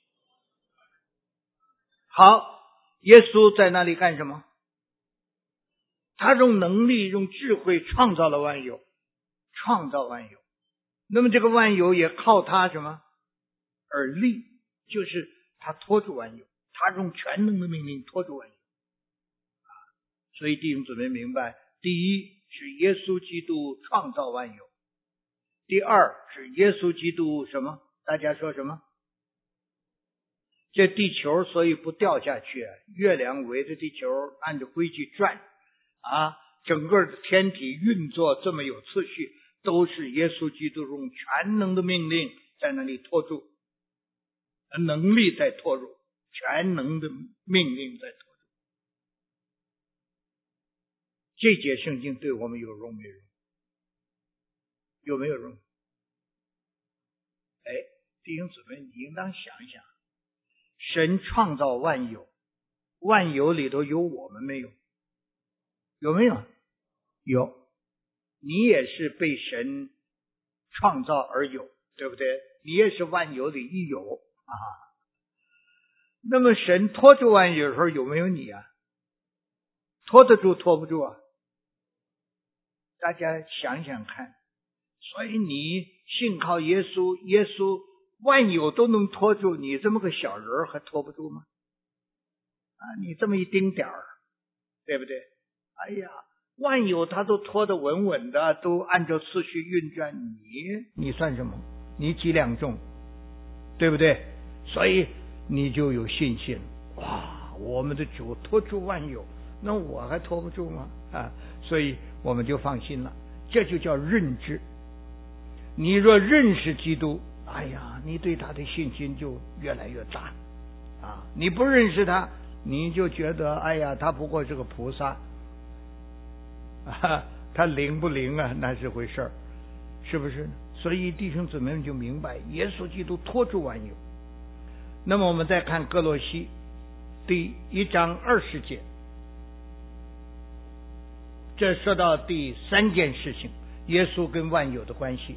好，耶稣在那里干什么？他用能力用智慧创造了万有，创造万有。那么这个万有也靠他什么而立，就是他托住万有，他用全能的命令托住万有所以弟兄姊妹明白，第一是耶稣基督创造万有，第二是耶稣基督什么？大家说什么？这地球所以不掉下去，月亮围着地球按照规矩转整个的天体运作这么有次序，都是耶稣基督用全能的命令在那里托住，能力在托住，全能的命令在托住。 这节圣经对我们有用没有用？有没有用？弟兄姊妹，你应当想一想，神创造万有，万有里头有我们没有？有没有？有。你也是被神创造而有，对不对？你也是万有里一有啊。那么神拖住万有的时候有没有你啊？拖得住拖不住啊？大家想想看。所以你信靠耶稣，耶稣万有都能拖住，你这么个小人还拖不住吗？你这么一丁点儿，对不对？哎呀，万有他都拖得稳稳的，都按照次序运转，你算什么？你几两重，对不对？所以你就有信心。哇，我们的主拖住万有，那我还拖不住吗？所以我们就放心了。这就叫认知。你若认识基督，哎呀，你对他的信心就越来越大啊！你不认识他，你就觉得哎呀，他不过是个菩萨啊，他灵不灵啊，那是回事儿，是不是？所以弟兄姊妹们就明白，耶稣基督拖住万有。那么我们再看哥罗西第1章20节，这说到第3件事情，耶稣跟万有的关系。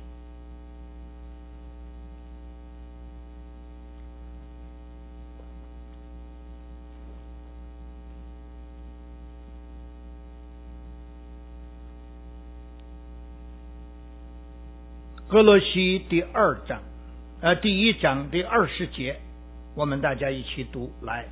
哥罗西第1章第20节，我们大家一起读来。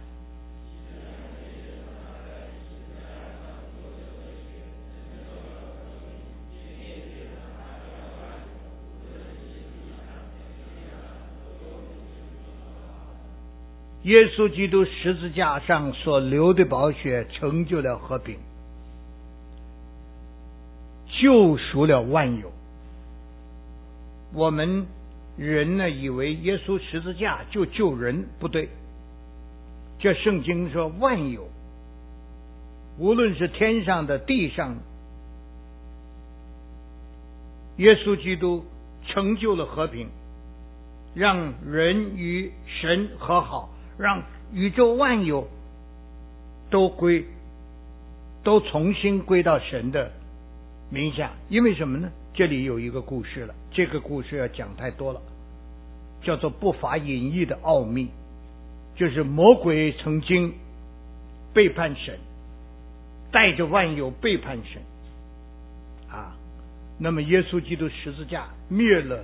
耶稣基督十字架上所流的宝血成就了和平，救赎了万有。我们人呢，以为耶稣十字架就救人，不对。这圣经说万有，无论是天上的地上的，耶稣基督成就了和平，让人与神和好，让宇宙万有都重新归到神的名下。因为什么呢？这里有一个故事了，这个故事要讲太多了，叫做不法隐逸的奥秘，就是魔鬼曾经背叛神，带着万有背叛神那么耶稣基督十字架灭了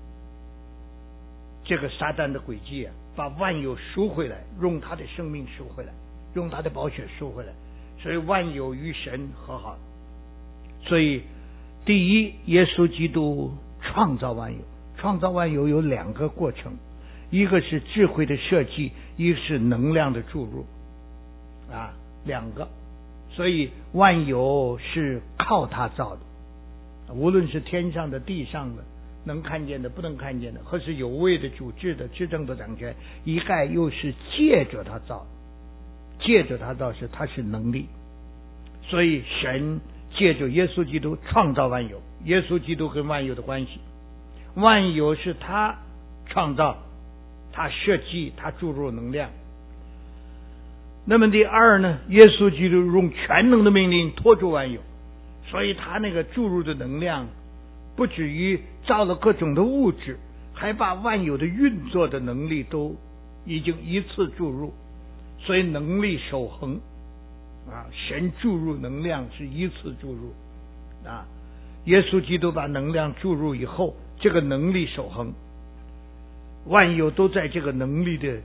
这个撒旦的诡计把万有赎回来，用他的生命赎回来，用他的宝血赎回来，所以万有与神和好。所以第一，耶稣基督创造万有，创造万有有2个过程，一个是智慧的设计，一个是能量的注入2个。所以万有是靠他造的，无论是天上的地上的，能看见的不能看见的，或是有位的主治的执政的掌权，一概又是借着他造，借着他造他是能力。所以神借着耶稣基督创造万有，耶稣基督跟万有的关系，万有是他创造，他设计，他注入能量。那么第二呢，耶稣基督用全能的命令拖住万有，所以他那个注入的能量不止于造了各种的物质，还把万有的运作的能力都已经一次注入，所以能力守恒神注入能量是一次注入耶稣基督把能量注入以后，这个能力守恒，万有都在这个能力的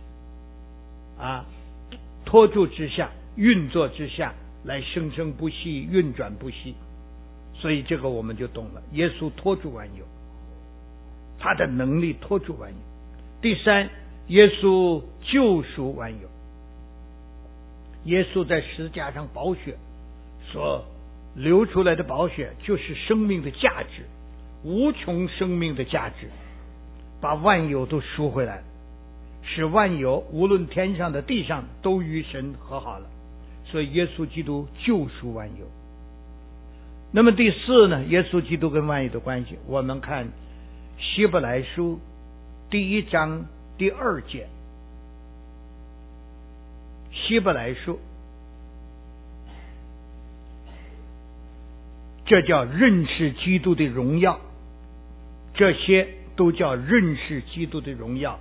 拖住之下，运作之下来生生不息，运转不息。所以这个我们就懂了，耶稣拖住万有，他的能力拖住万有。第三，耶稣救赎万有，耶稣在十字架上宝血所流出来的宝血就是生命的价值，无穷生命的价值，把万有都赎回来，使万有无论天上的地上都与神和好了。所以耶稣基督救赎万有那么第四呢，耶稣基督跟万有的关系，我们看希伯来书第1章第2节。希伯来书，这叫认识基督的荣耀，这些都叫认识基督的荣耀。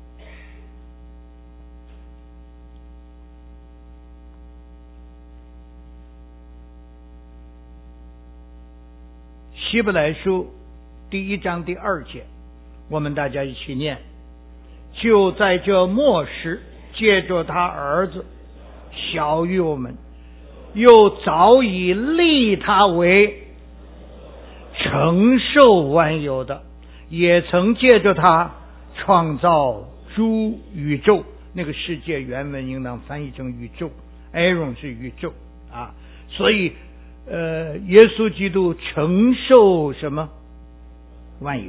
希伯来书第1章第2节，我们大家一起念：就在这末时，借着他儿子小于我们，又早已立他为承受万有的，也曾借着他创造诸宇宙。那个世界原文应当翻译成宇宙， Aaron 是宇宙啊，所以耶稣基督承受什么？万有。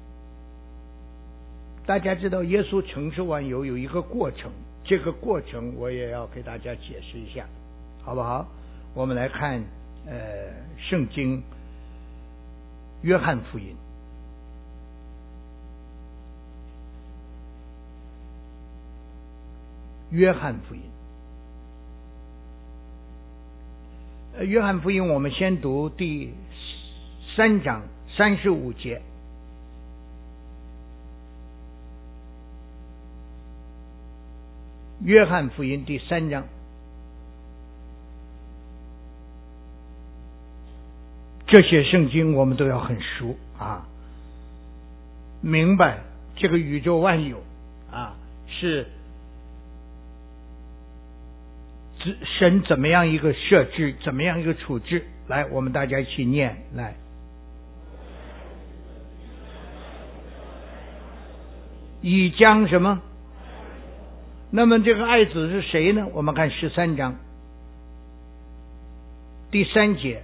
大家知道耶稣承受万有有一个过程，这个过程我也要给大家解释一下，好不好？我们来看圣经约翰福音。约翰福音，约翰福音我们先读第3章35节。约翰福音第3章，这些圣经我们都要很熟啊，明白这个宇宙万有啊是神怎么样一个设置，怎么样一个处置。来，我们大家一起念来。已将什么？那么这个爱子是谁呢？我们看13章第3节。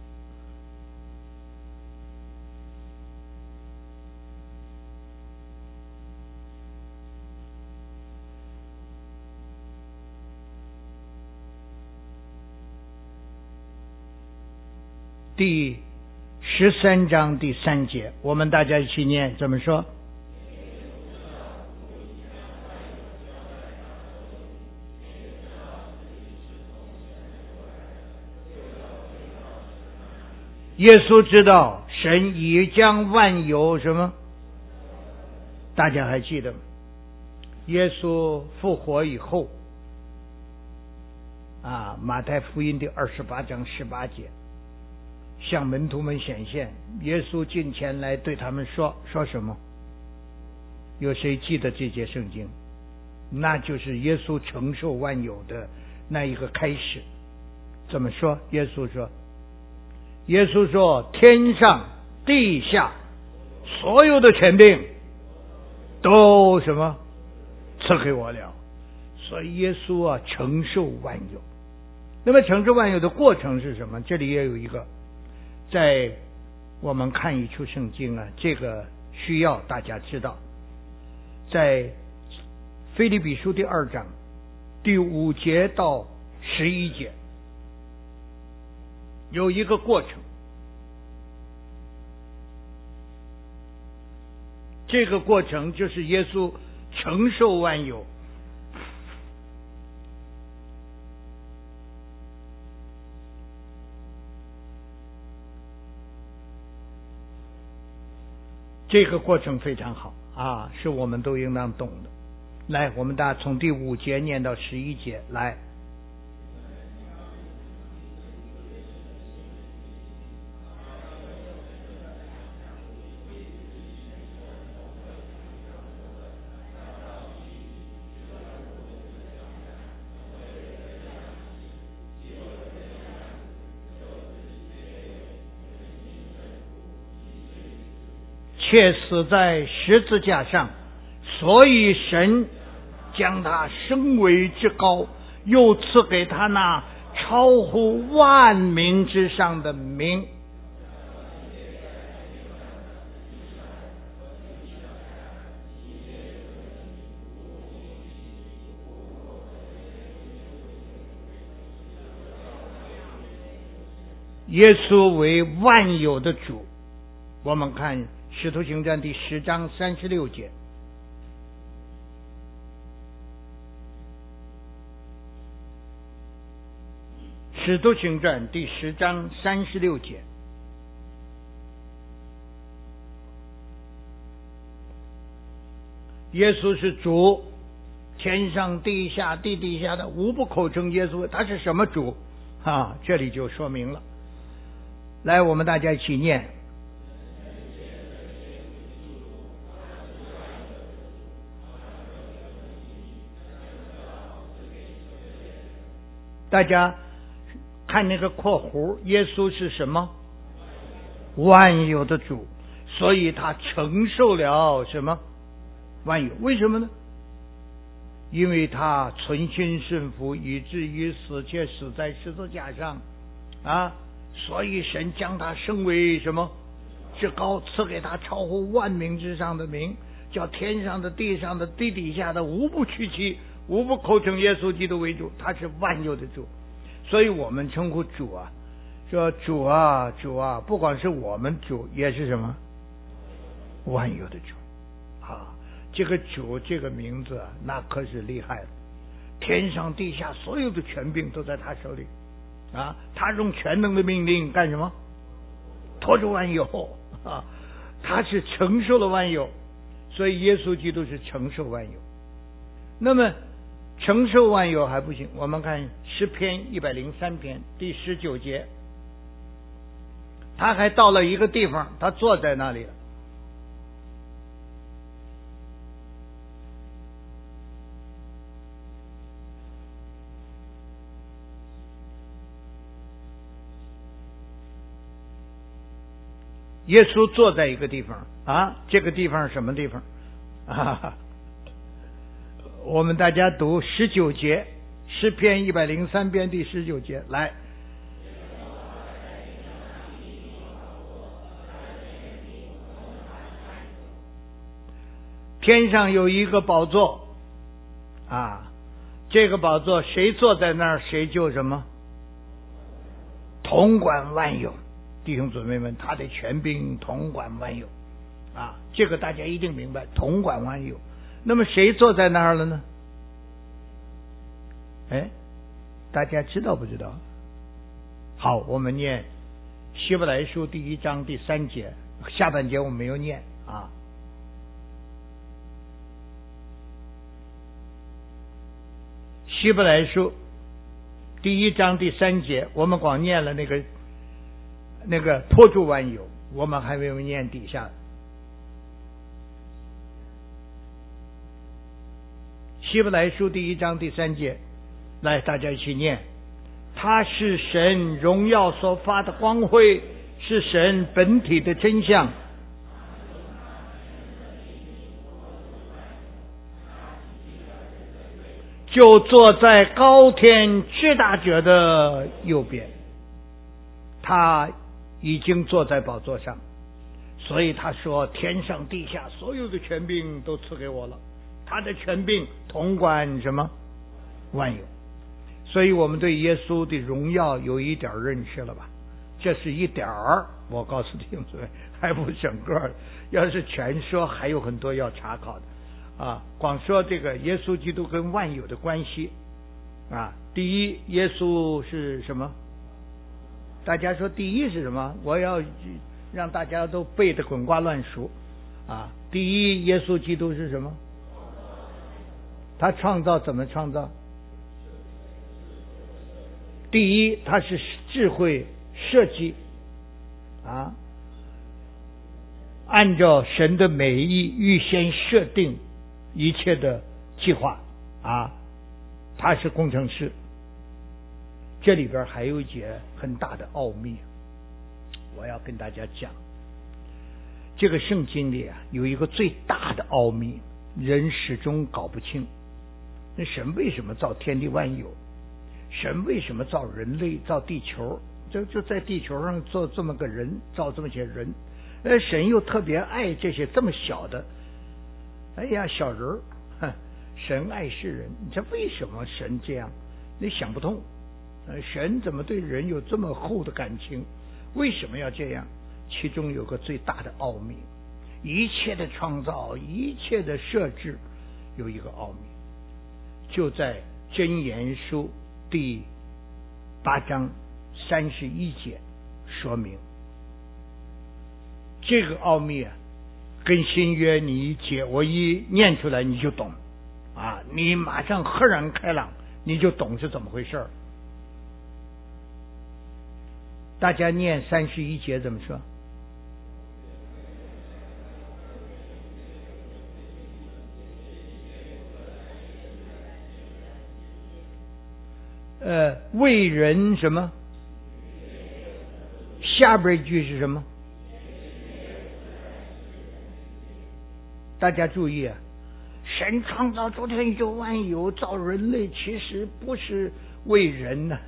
第13章第3节，我们大家一起念，怎么说？耶稣知道神已将万有什么？大家还记得吗？耶稣复活以后啊，马太福音第28章18节，向门徒们显现，耶稣近前来对他们说什么？有谁记得这节圣经？那就是耶稣承受万有的那一个开始。怎么说？耶稣说天上地下所有的权柄都什么赐给我了。所以耶稣啊承受万有。那么承受万有的过程是什么？这里也有一个，在我们看一处圣经啊，这个需要大家知道，在腓立比书第2章第5节到11节有一个过程，这个过程就是耶稣承受万有。这个过程非常好啊，是我们都应当懂的。来，我们大家从第5节念到11节来。却死在十字架上，所以神将他升为至高，又赐给他那超乎万名之上的名。 耶稣为万有的主。我们看使徒行传第10章36节，使徒行传第10章36节，耶稣是主，天上地下地底下的无不口称耶稣。他是什么主啊？这里就说明了。来，我们大家一起念。大家看那个括弧，耶稣是什么？万有的主，所以他承受了什么？万有。为什么呢？因为他存心顺服，以至于死，且死在十字架上啊！所以神将他升为什么？至高，赐给他超乎万名之上的名，叫天上的、地上的、地底下的无不屈膝，无不口称耶稣基督为主。他是万有的主，所以我们称呼主啊，说主啊主啊，不管是我们主，也是什么？万有的主啊！这个主这个名字啊，那可是厉害了，天上地下所有的权柄都在他手里啊！他用全能的命令干什么？托住万有啊！他是承受了万有，所以耶稣基督是承受万有。那么承受万有还不行，我们看诗篇103篇第19节，他还到了一个地方，他坐在那里了。耶稣坐在一个地方啊，这个地方是什么地方啊？我们大家读19节，诗篇103篇第19节，来。天上有一个宝座啊，这个宝座谁坐在那儿，谁就什么？统管万有。弟兄姊妹们，他的权柄统管万有啊，这个大家一定明白，统管万有。那么谁坐在那儿了呢？哎，大家知道不知道？好，我们念希伯来书第1章第3节，下半节我们没有念啊。希伯来书第1章第3节，我们光念了那个托住万有，我们还没有念底下。希伯来书第1章第3节，来，大家一起念。他是神荣耀所发的光辉，是神本体的真相。就坐在高天至大者的右边，他已经坐在宝座上，所以他说天上地下所有的权柄都赐给我了，他的权柄统管什么？万有。所以我们对耶稣的荣耀有一点认识了吧？这是一点儿，我告诉弟兄姊妹，还不整个，要是全说还有很多要查考的啊。光说这个耶稣基督跟万有的关系啊，第一，耶稣是什么？大家说第一是什么？我要让大家都背得滚瓜烂熟啊！第一，耶稣基督是什么？他创造怎么创造？第一，他是智慧设计啊，按照神的美意预先设定一切的计划啊，他是工程师。这里边还有一节很大的奥秘，我要跟大家讲。这个圣经里啊，有一个最大的奥秘，人始终搞不清。那神为什么造天地万有？神为什么造人类、造地球？就在地球上做这么个人，造这么些人。神又特别爱这些这么小的，哎呀，小人儿。神爱世人，你这为什么神这样？你想不通。神怎么对人有这么厚的感情为什么要这样？其中有个最大的奥秘，一切的创造，一切的设置，有一个奥秘，就在箴言书第8章31节说明。这个奥秘啊，跟新约你一解，我一念出来你就懂啊，你马上赫然开朗，你就懂是怎么回事。大家念31节怎么说？为人什么？下边一句是什么？大家注意啊，神创造诸天宇宙万有，造人类其实不是为人呢。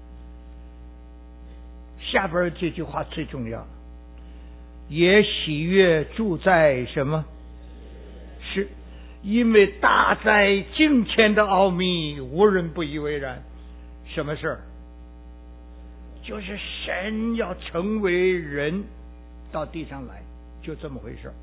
下边这句话最重要，也喜悦住在什么？是因为大在敬虔的奥秘，无人不以为然。什么事儿？就是神要成为人到地上来，就这么回事。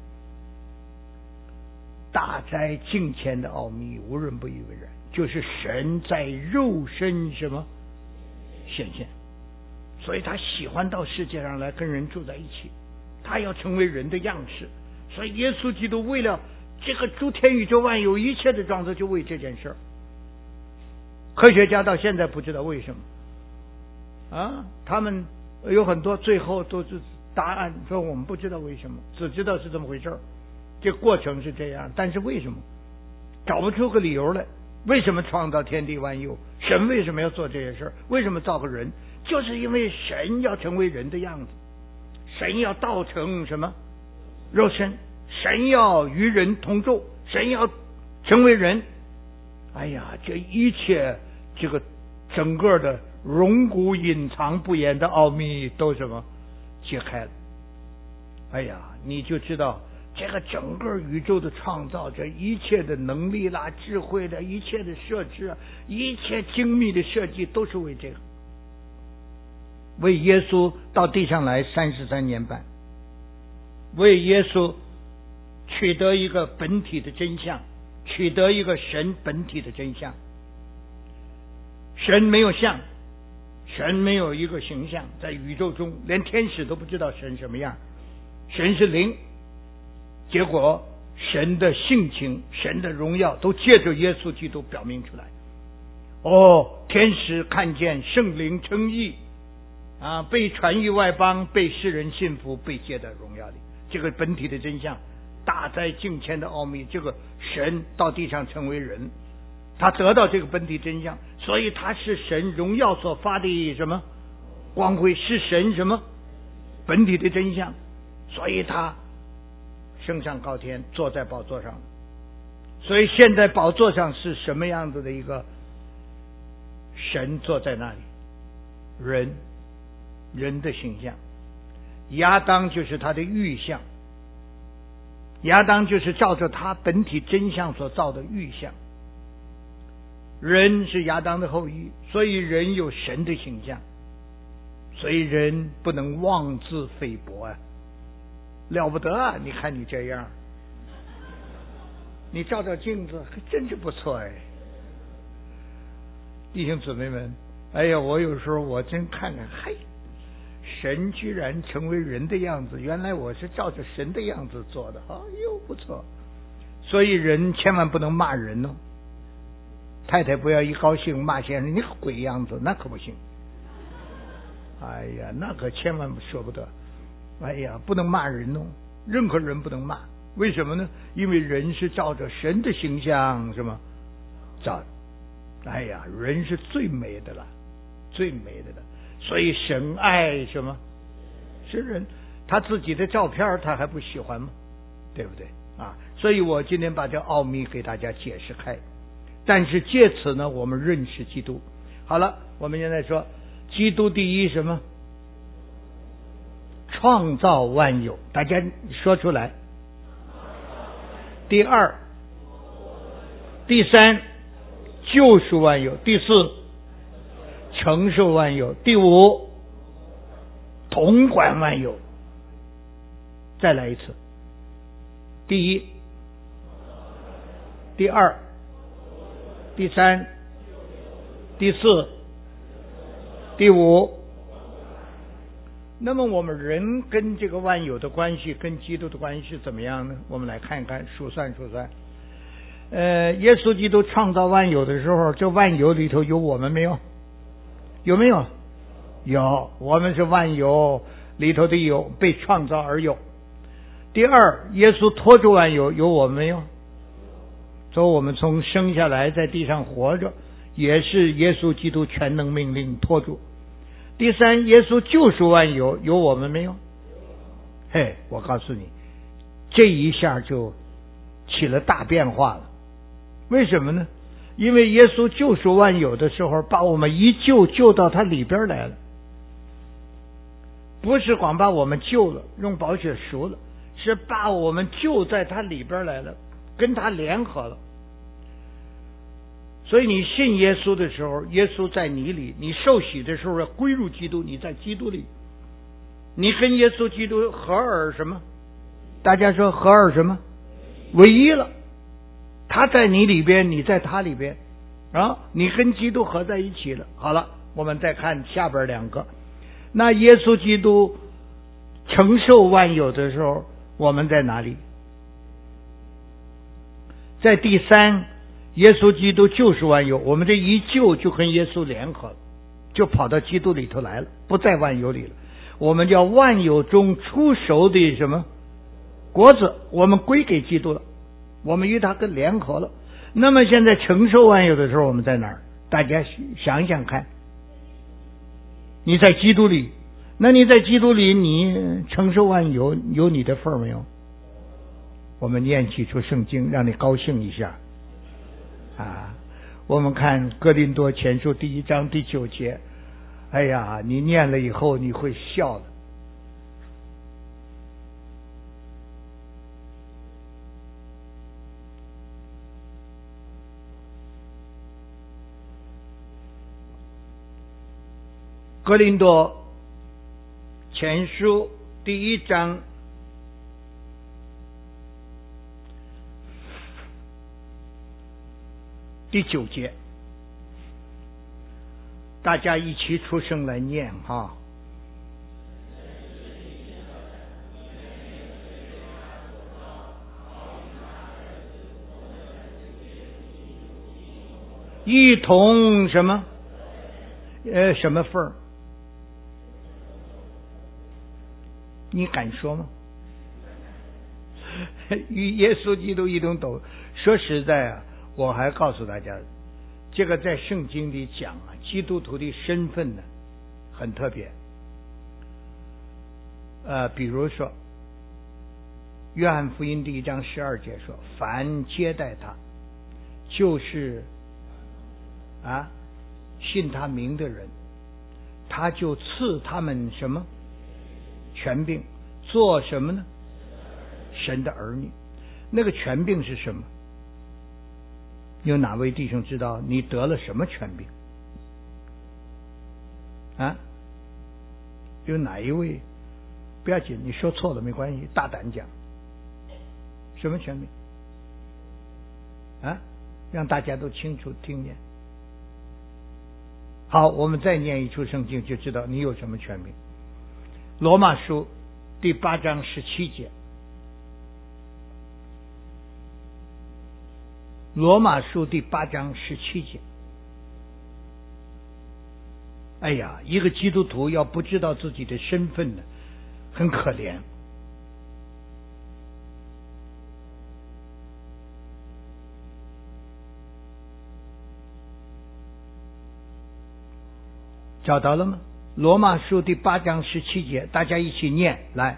大在敬虔的奥秘，无人不以为然，就是神在肉身什么显现，所以他喜欢到世界上来跟人住在一起，他要成为人的样式。所以耶稣基督为了这个诸天宇宙万有一切的创造，就为这件事。科学家到现在不知道为什么啊，他们有很多最后都是答案说我们不知道为什么，只知道是这么回事，这过程是这样，但是为什么找不出个理由来？为什么创造天地万有？神为什么要做这些事？为什么造个人？就是因为神要成为人的样子，神要道成什么肉身，神要与人同住，神要成为人。哎呀，这一切这个整个的荣古隐藏不言的奥秘都什么揭开了。哎呀，你就知道这个整个宇宙的创造，这一切的能力啦、智慧的一切的设置啊，一切精密的设计都是为这个，为耶稣到地上来33年半，为耶稣取得一个本体的真相，取得一个神本体的真相。神没有像，神没有一个形象，在宇宙中连天使都不知道神什么样，神是灵。结果神的性情、神的荣耀都借着耶稣基督表明出来。天使看见圣灵称义啊，被传于外邦，被世人信服，被接在荣耀里。这个本体的真相，大在敬虔的奥秘，这个神到地上成为人，他得到这个本体真相，所以他是神荣耀所发的什么光辉，是神什么本体的真相，所以他升上高天，坐在宝座上。所以现在宝座上是什么样子的一个神坐在那里？人的形象。亚当就是他的预像，亚当就是照着他本体真相所造的预像。人是亚当的后裔，所以人有神的形象，所以人不能妄自菲薄啊，了不得啊！你看你这样，你照照镜子，还真是不错哎。弟兄姊妹们，哎呀，我有时候我真看看，嘿，神居然成为人的样子，原来我是照着神的样子做的，哎呦不错。所以人千万不能骂人哦，太太不要一高兴骂先生你鬼样子，那可不行。哎呀，那可千万说不得。哎呀，不能骂人哦，任何人不能骂。为什么呢？因为人是照着神的形象什么造的。哎呀，人是最美的了，最美的了。所以神爱什么？是人，他自己的照片他还不喜欢吗？对不对啊？所以我今天把这奥秘给大家解释开。但是借此呢，我们认识基督。好了，我们现在说基督第一什么？创造万有，大家说出来。第二，第三，救赎万有。第四，承受万有。第五， 统管万有。再来一次，第一，第二，第三，第四，第五。那么我们人跟这个万有的关系，跟基督的关系是怎么样呢？我们来看一看，数算。耶稣基督创造万有的时候，这万有里头有我们没有？有没有？有，我们是万有里头的有，被创造而有。第二，耶稣托住万有，有我们没有？所以我们从生下来在地上活着，也是耶稣基督全能命令托住。第三，耶稣救赎万有，有我们没有？嘿，我告诉你，这一下就起了大变化了。为什么呢？因为耶稣救赎万有的时候，把我们一救到他里边来了，不是光把我们救了，用宝血赎了，是把我们救在他里边来了，跟他联合了。所以你信耶稣的时候，耶稣在你里；你受洗的时候要归入基督，你在基督里，你跟耶稣基督合而什么？大家说合而什么？唯一了。他在你里边，你在他里边啊，你跟基督合在一起了。好了，我们再看下边两个。那耶稣基督承受万有的时候，我们在哪里？在第三，耶稣基督救赎万有，我们这一救就跟耶稣联合了，就跑到基督里头来了，不在万有里了。我们叫万有中出熟的什么果子，我们归给基督了，我们与他跟联合了。那么现在承受万有的时候，我们在哪儿？大家想一想看。你在基督里，那你在基督里，你承受万有，有你的份没有？我们念几处圣经，让你高兴一下啊！我们看哥林多前书第1章第9节，哎呀，你念了以后你会笑的。哥林多前书第1章第9节，大家一起出声来念哈。一同什么？什么份儿？你敢说吗？与耶稣基督一同斗。说实在啊，我还告诉大家，这个在圣经里讲啊，基督徒的身份呢很特别。比如说约翰福音第1章12节说，凡接待他，就是信他名的人，他就赐他们什么权柄，做什么呢？神的儿女。那个权柄是什么？有哪位弟兄知道你得了什么权柄？有哪一位？不要紧，你说错了没关系，大胆讲。什么权柄？让大家都清楚听见。好，我们再念一处圣经，就知道你有什么权柄。罗马书第8章17节。罗马书第8章17节。哎呀，一个基督徒要不知道自己的身份呢，很可怜。找到了吗？罗马书第8章17节，大家一起念来。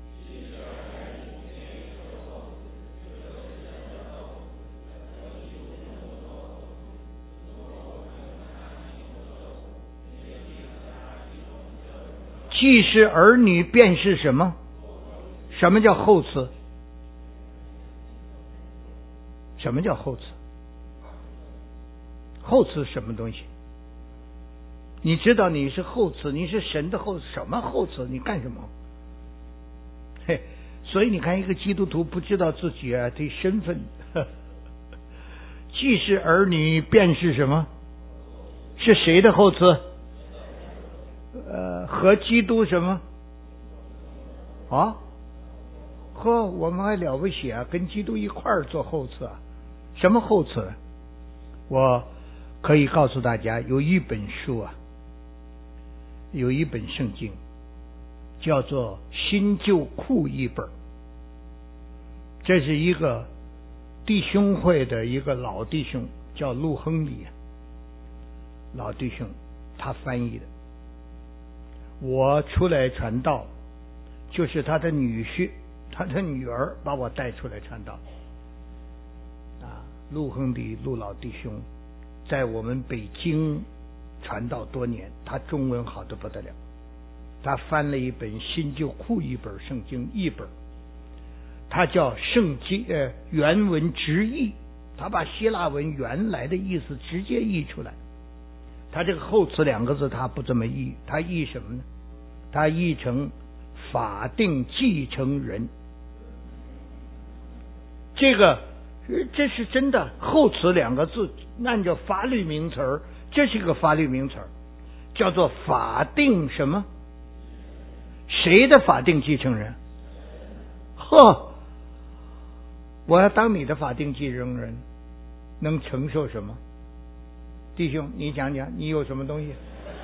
既是儿女，便是什么？什么叫后嗣？什么叫后嗣？后嗣什么东西？ 你知道你是后嗣，你是神的后，什么后嗣？你干什么？嘿，所以你看，一个基督徒不知道自己的身份，既是儿女，便是什么？是谁的后嗣？和基督什么？啊？呵，我们还了不起啊，跟基督一块儿做后嗣啊？什么后嗣？我可以告诉大家，有一本书啊，有一本圣经，叫做新旧库一本。这是一个弟兄会的一个老弟兄，叫陆亨利，老弟兄他翻译的。我出来传道，就是他的女婿，他的女儿把我带出来传道。陆亨利，陆老弟兄在我们北京传道多年，他中文好得不得了。他翻了一本新旧库一本圣经译本，他叫圣经原文直译，他把希腊文原来的意思直接译出来。他这个后词两个字他不这么译，他译什么呢？他译成法定继承人。这是真的，后词两个字按照法律名词儿，这是个法律名词儿，叫做法定什么？谁的法定继承人？呵，我要当你的法定继承人，能承受什么？弟兄，你讲讲，你有什么东西？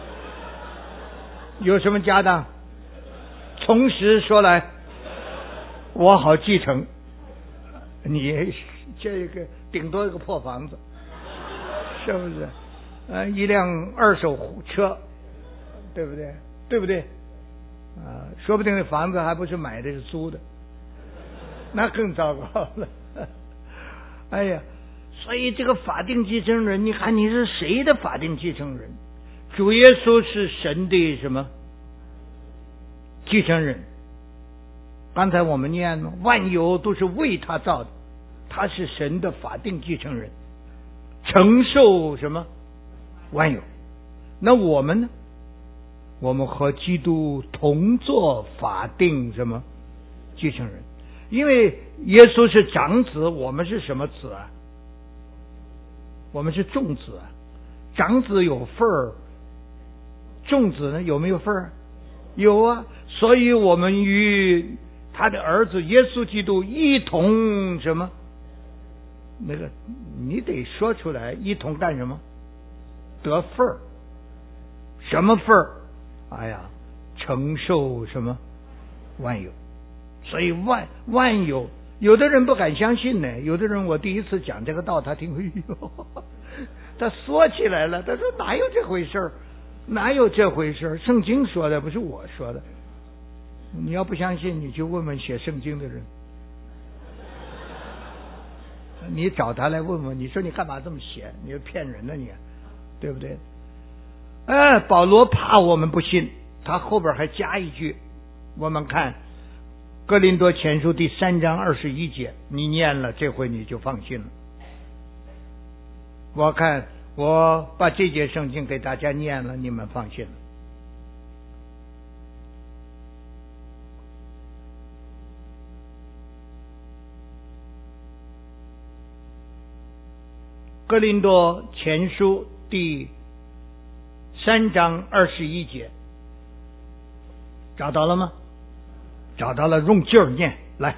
有什么家当？从实说来，我好继承。你这个顶多一个破房子，是不是？一辆二手车，对不对？对不对？说不定那房子还不是买的，是租的，那更糟糕了。哎呀，所以这个法定继承人，你看你是谁的法定继承人？主耶稣是神的什么继承人？刚才我们念了，万有都是为他造的，他是神的法定继承人，承受什么万有。那我们呢？我们和基督同做法定什么继承人？因为耶稣是长子，我们是什么子啊？我们是众子啊。长子有份儿，众子呢有没有份儿？有啊。所以我们与他的儿子耶稣基督一同什么？那个你得说出来，一同干什么？得份儿。什么份儿？哎呀，承受什么万有。所以万有，有的人不敢相信呢。有的人，我第一次讲这个道，他听，哎呦，他缩起来了。他说哪有这回事？哪有这回事？圣经说的，不是我说的。你要不相信，你就问问写圣经的人，你找他来问问。你说你干嘛这么写？你是骗人的你，对不对？保罗怕我们不信，他后边还加一句，我们看哥林多前书第3章21节，你念了，这回你就放心了。我看我把这节圣经给大家念了，你们放心了。哥林多前书第3章21节，找到了吗？找到了，用劲儿念来。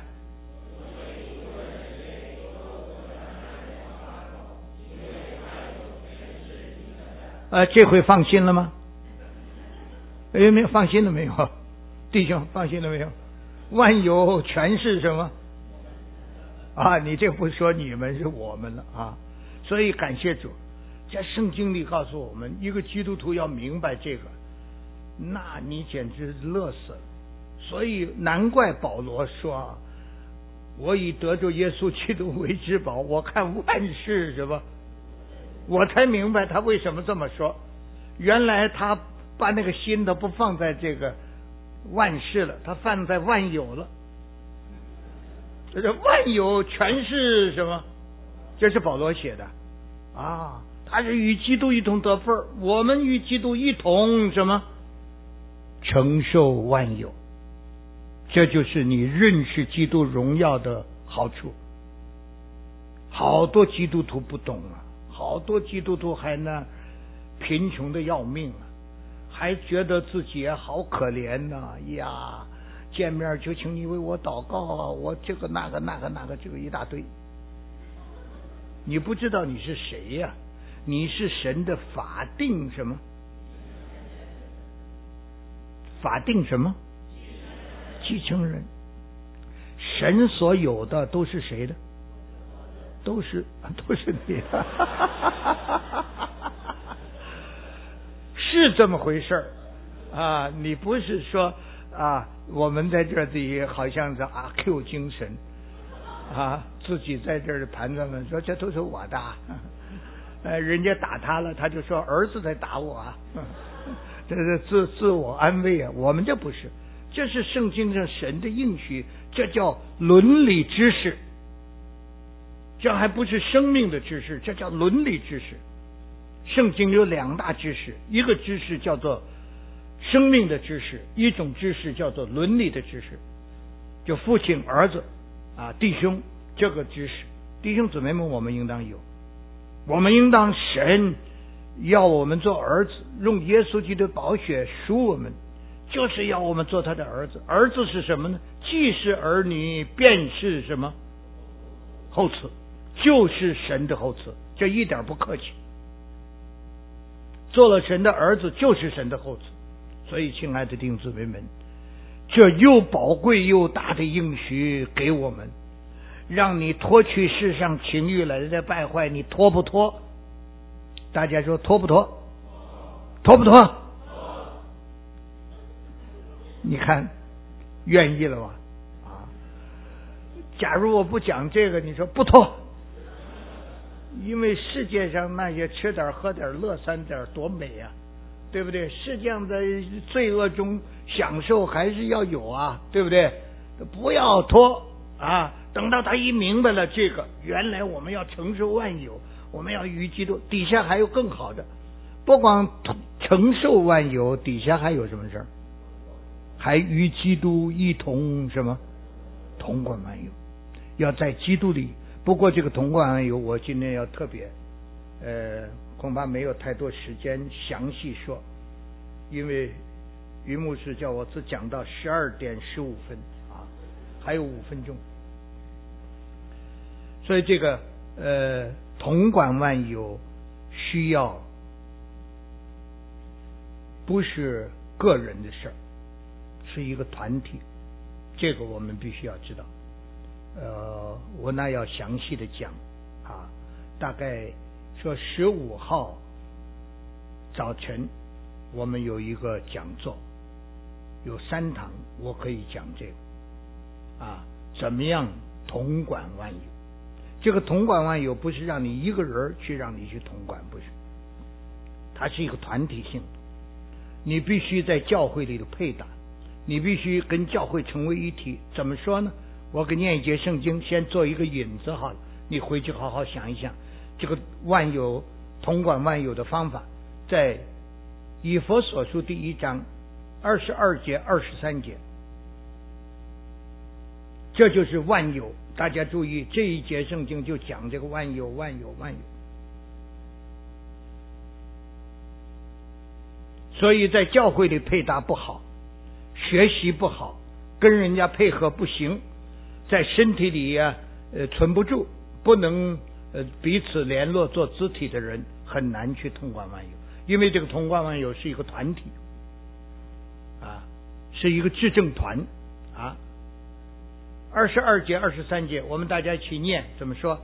这回放心了吗？没有放心了没有？弟兄放心了没有？万有全是什么啊？你这不说你们，是我们了啊！所以感谢主，在圣经里告诉我们，一个基督徒要明白这个，那你简直乐死了。所以难怪保罗说，我以得着耶稣基督为至宝，我看万事什么，我才明白他为什么这么说。原来他把那个心都不放在这个万事了，他放在万有了。这万有全是什么？这是保罗写的啊， 他是与基督一同得份儿，我们与基督一同什么？承受万有。这就是你认识基督荣耀的好处。好多基督徒不懂啊，好多基督徒还呢贫穷的要命啊，还觉得自己好可怜呐呀，见面就请你为我祷告啊，我这个那个这个一大堆。你不知道你是谁呀？你是神的法定什么？法定什么？继承人。神所有的都是谁的？都是你的。是这么回事啊！你不是说啊，我们在这里好像是阿 Q 精神啊，自己在这儿盘算了，说这都是我的，人家打他了，他就说儿子在打我啊，这是自我安慰啊。我们这不是，这是圣经上神的应许，这叫伦理知识，这还不是生命的知识，这叫伦理知识。圣经有两大知识，一个知识叫做生命的知识，一种知识叫做伦理的知识，就父亲儿子啊弟兄这个知识，弟兄姊妹们我们应当有，我们应当神要我们做儿子，用耶稣基督的宝血赎我们，就是要我们做他的儿子。儿子是什么呢？既是儿女便是什么？后嗣，就是神的后嗣，这一点不客气。做了神的儿子就是神的后嗣。所以亲爱的弟兄姊妹们，这又宝贵又大的应许给我们，让你脱去世上情欲来的败坏，你脱不脱？大家说脱不脱？脱不脱？你看愿意了吧？啊，假如我不讲这个，你说不脱，因为世界上那些吃点喝点乐三点多美啊，对不对？世界上的罪恶中享受还是要有啊，对不对？不要脱啊！等到他一明白了这个，原来我们要承受万有，我们要与基督，底下还有更好的，不光承受万有，底下还有什么事儿？还与基督一同什么？同管万有，要在基督里。不过这个同管万有，我今天要特别，恐怕没有太多时间详细说，因为于牧师叫我只讲到12:15啊，还有5分钟，所以这个同管万有需要不是个人的事儿，是一个团体，这个我们必须要知道。我那要详细的讲啊，大概说15号早晨我们有一个讲座，有3堂，我可以讲这个啊，怎么样同管万有。这个同管万有不是让你一个人去让你去同管，不是，它是一个团体性，你必须在教会里的配搭，你必须跟教会成为一体。怎么说呢？我给念一节圣经，先做一个引子好了，你回去好好想一想，这个万有同管万有的方法，在以弗所书第1章22节23节，这就是万有。大家注意，这一节圣经就讲这个万有。所以在教会里配搭不好，学习不好，跟人家配合不行，在身体里存不住，不能彼此联络做肢体的人，很难去同管万有。因为这个同管万有是一个团体啊，是一个治政团啊。22节23节我们大家一起念，怎么说？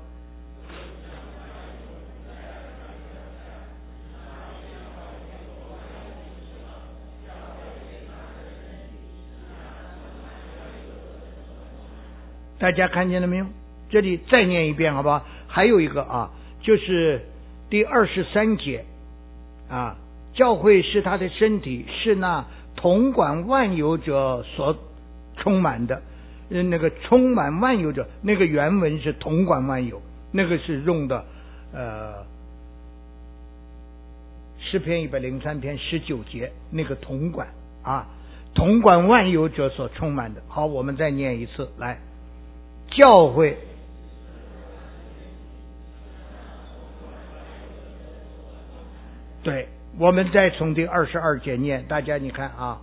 大家看见了没有？这里再念一遍好不好？还有一个啊，就是第23节啊，教会是他的身体，是那统管万有者所充满的。那个充满万有者，那个原文是统管万有，那个是用的诗篇103篇19节那个统管啊，统管万有者所充满的。好，我们再念一次，来，教会。对，我们再从第22节念，大家你看啊，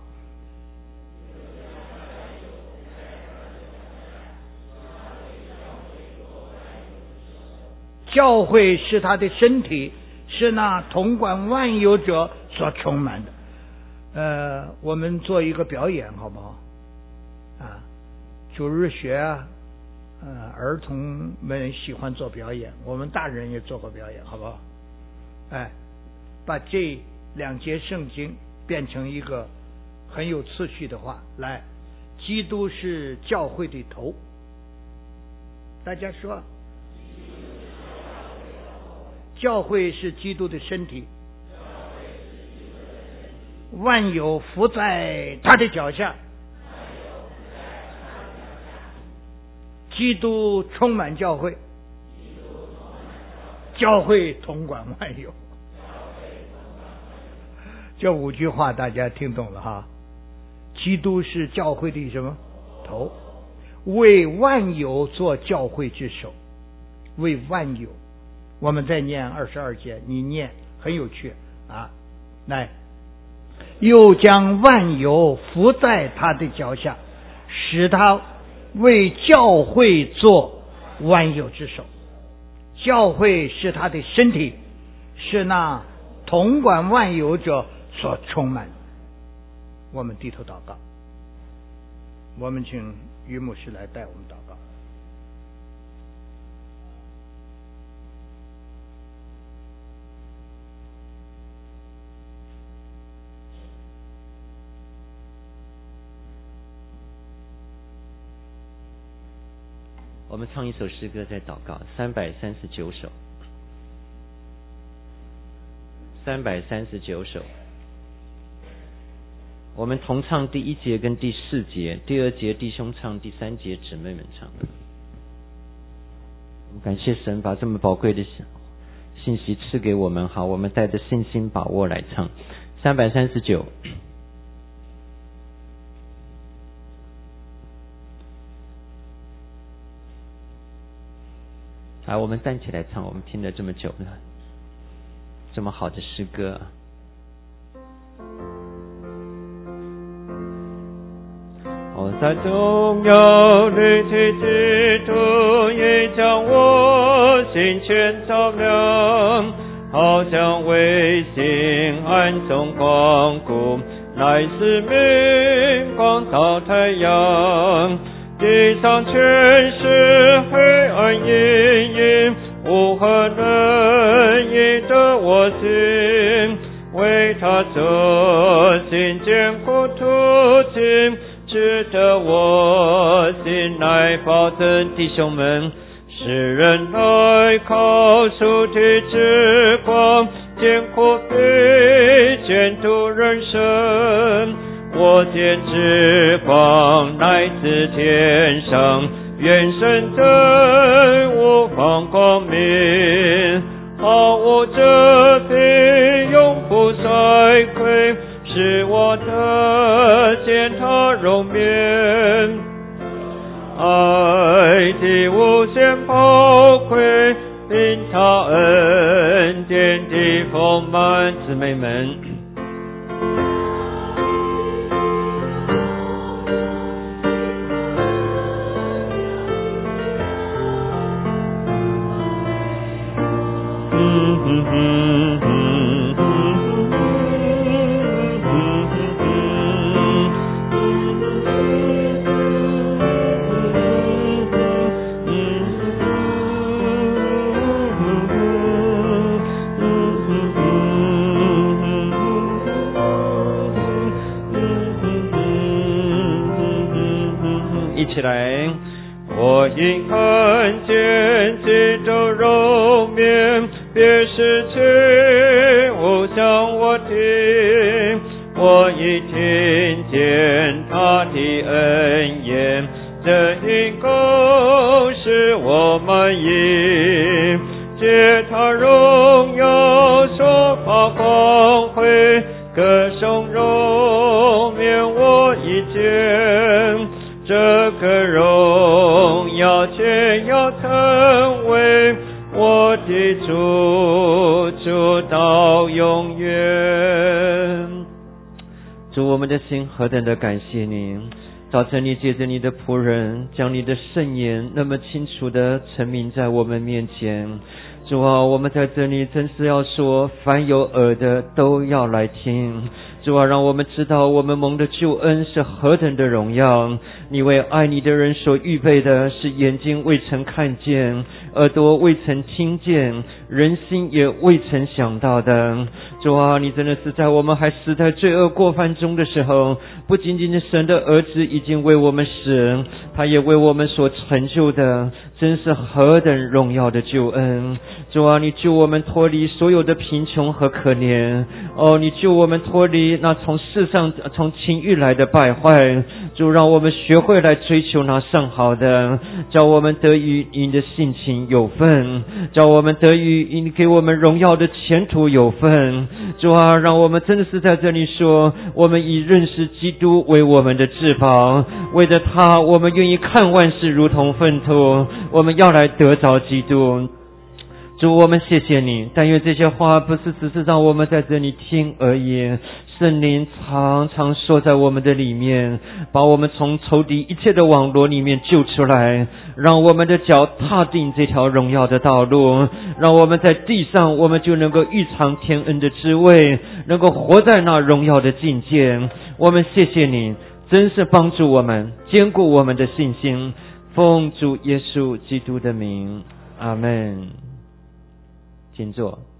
教会是他的身体，是那统管万有者所充满的。我们做一个表演好不好？啊，主日学啊，儿童们喜欢做表演，我们大人也做过表演，好不好？把这2节圣经变成一个很有次序的话来，基督是教会的头，大家说，教会是基督的身体，万有伏在他的脚下，基督充满教会，教会统管万有。这5句话大家听懂了哈？基督是教会的什么头？为万有做教会之首，为万有。我们再念22节，你念很有趣啊！来，又将万有伏在他的脚下，使他为教会做万有之首。教会是他的身体，是那统管万有者所充满。我们低头祷告，我们请于牧师来带我们祷告。 我们唱一首诗歌再祷告，339首，339首。我们同唱第1节跟第4节，第2节弟兄唱，第3节姊妹们唱。我们感谢神把这么宝贵的信息赐给我们，好，我们带着信心把握来唱339。好，我们站起来唱，我们听了这么久了，这么好的诗歌。我在重要的基督也将我心全照亮，好像卫星暗中光顾，乃是明光照太阳。地上全是黑暗阴影，无何能引得我心，为他这心坚固途径，值得我心来保证。弟兄们，世人来靠主的之光，艰苦必见度人生。我见之光来自天上，愿神真无方光明，毫无遮蔽，永不衰溃，使我得见他容面。爱的无限宝贵，因他恩典的丰满。姊妹们，一起来。我因看见基督容面，别失去无向我听，我已听见他的恩言，这因够使我满意，借他荣耀所发耀光辉，歌颂荣免我一见，这个荣耀全要成为我的主到永远。主，我们的心何等的感谢你，早晨你借着你的仆人，将你的圣言那么清楚的陈明在我们面前。主啊，我们在这里真是要说，凡有耳的都要来听。主啊，让我们知道我们蒙的救恩是何等的荣耀。你为爱你的人所预备的是眼睛未曾看见，耳朵未曾听见，人心也未曾想到的。主啊，你真的是在我们还死在罪恶过犯中的时候，不仅仅是神的儿子已经为我们死，他也为我们所成就的，真是何等荣耀的救恩。主啊，你救我们脱离所有的贫穷和可怜，你救我们脱离那从世上从情欲来的败坏。主，让我们学会来追求那上好的，叫我们得与你的性情有份，叫我们得与你给我们荣耀的前途有份。主啊，让我们真的是在这里说，我们以认识基督为我们的至宝，为着他我们愿意看万事如同粪土，我们要来得着基督。主，我们谢谢你，但愿这些话不是只是让我们在这里听而已，圣灵常常说在我们的里面，把我们从仇敌一切的网罗里面救出来，让我们的脚踏定这条荣耀的道路，让我们在地上我们就能够预尝天恩的滋味，能够活在那荣耀的境界。我们谢谢你，真是帮助我们，坚固我们的信心，奉主耶稣基督的名，阿们。请坐。